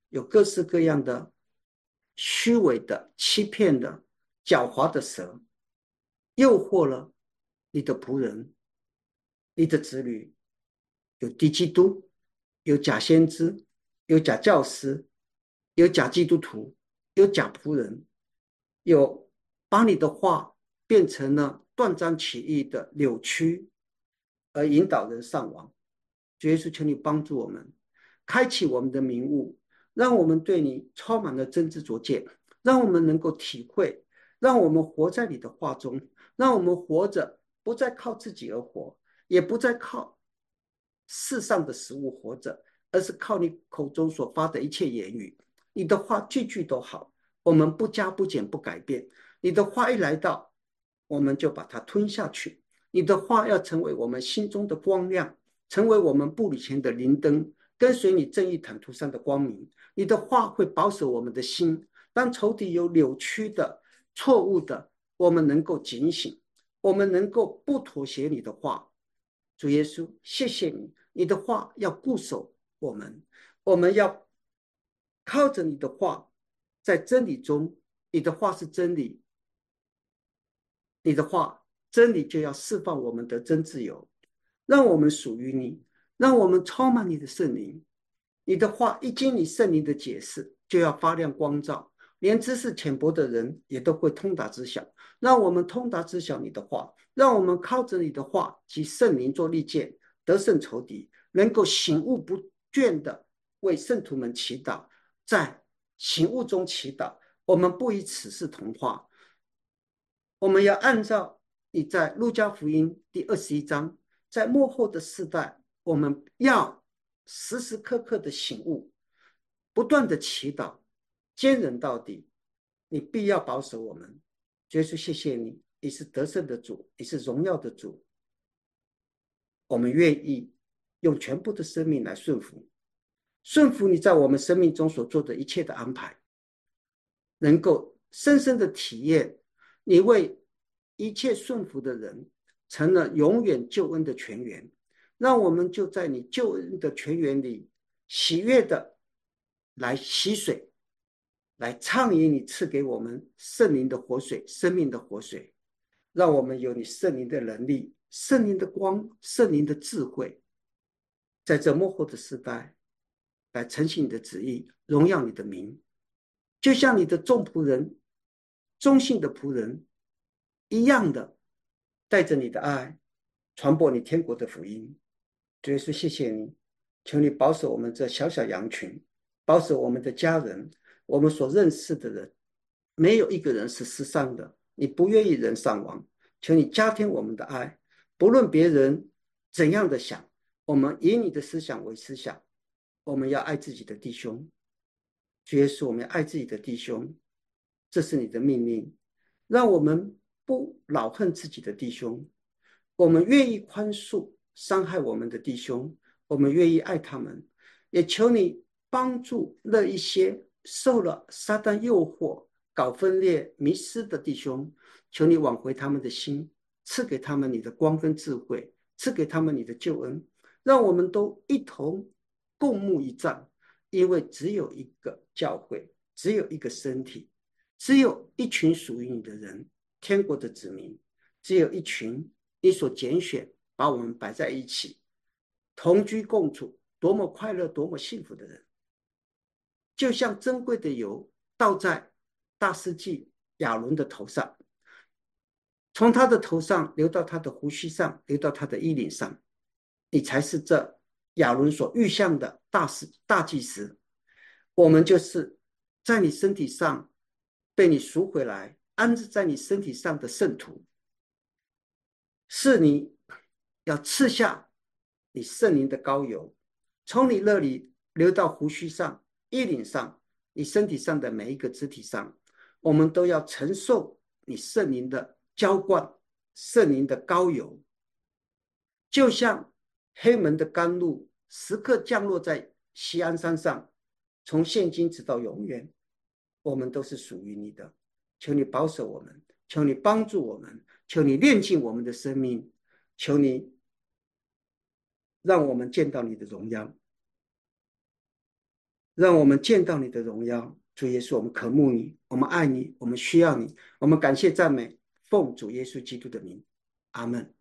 有各式各样的虚伪的、欺骗的、狡猾的蛇，诱惑了你的仆人、你的子女，有敌基督，有假先知，有假教师，有假基督徒，有假仆人，有把你的话变成了断章取义的扭曲，而引导人上网。主耶稣，求你帮助我们，开启我们的明悟，让我们对你充满了真知灼见，让我们能够体会，让我们活在你的话中，让我们活着不再靠自己而活，也不再靠世上的食物活着，而是靠你口中所发的一切言语。你的话句句都好，我们不加不减不改变。你的话一来到，我们就把它吞下去。你的话要成为我们心中的光亮，成为我们步履前的灵灯，跟随你正义坦途上的光明。你的话会保守我们的心，当仇敌有扭曲的、错误的，我们能够警醒，我们能够不妥协你的话。主耶稣，谢谢你，你的话要固守我们，我们要靠着你的话，在真理中，你的话是真理，你的话，真理就要释放我们的真自由，让我们属于你，让我们充满你的圣灵。你的话一经你圣灵的解释，就要发亮光照，连知识浅薄的人也都会通达知晓。让我们通达知晓你的话，让我们靠着你的话及圣灵做利剑，得胜仇敌，能够醒悟不倦的为圣徒们祈祷，在醒悟中祈祷。我们不以此事同化，我们要按照你在路加福音第二十一章，在末后的世代，我们要时时刻刻的醒悟，不断的祈祷，坚忍到底。你必要保守我们。耶稣，谢谢你，你是得胜的主，你是荣耀的主。我们愿意用全部的生命来顺服，顺服你在我们生命中所做的一切的安排，能够深深的体验你为一切顺服的人成了永远救恩的泉源。让我们就在你救恩的泉源里喜悦的来洗水，来畅饮你赐给我们圣灵的活水，生命的活水。让我们有你圣灵的能力，圣灵的光，圣灵的智慧，在这末后的时代来承行你的旨意，荣耀你的名。就像你的众仆人，忠信的仆人一样的，带着你的爱传播你天国的福音。主耶稣，谢谢你，求你保守我们这小小羊群，保守我们的家人，我们所认识的人，没有一个人是失丧的。你不愿意人丧亡，求你加添我们的爱，不论别人怎样的想，我们以你的思想为思想。我们要爱自己的弟兄。主耶稣，我们要爱自己的弟兄，这是你的命令，让我们不恼恨自己的弟兄，我们愿意宽恕伤害我们的弟兄，我们愿意爱他们。也求你帮助那一些受了撒旦诱惑搞分裂迷失的弟兄，求你挽回他们的心，赐给他们你的光跟智慧，赐给他们你的救恩，让我们都一同共沐一战。因为只有一个教会，只有一个身体，只有一群属于你的人，天国的子民，只有一群你所拣选把我们摆在一起，同居共处，多么快乐，多么幸福的人。就像珍贵的油倒在大司祭亚伦的头上，从他的头上流到他的胡须上，流到他的衣领上，你才是这亚伦所预象的大司大祭司。我们就是在你身体上被你赎回来，安置在你身体上的圣徒，是你要赐下你圣灵的膏油，从你那里流到胡须上、衣领上，你身体上的每一个肢体上，我们都要承受你圣灵的浇灌，圣灵的膏油，就像黑门的甘露时刻降落在锡安山上，从现今直到永远，我们都是属于你的。求你保守我们，求你帮助我们，求你炼净我们的生命，求你让我们见到你的荣耀， 让我们见到你的荣耀。主耶稣，我们渴慕你，我们爱你，我们需要你，我们感谢赞美，奉主耶稣基督的名，阿门。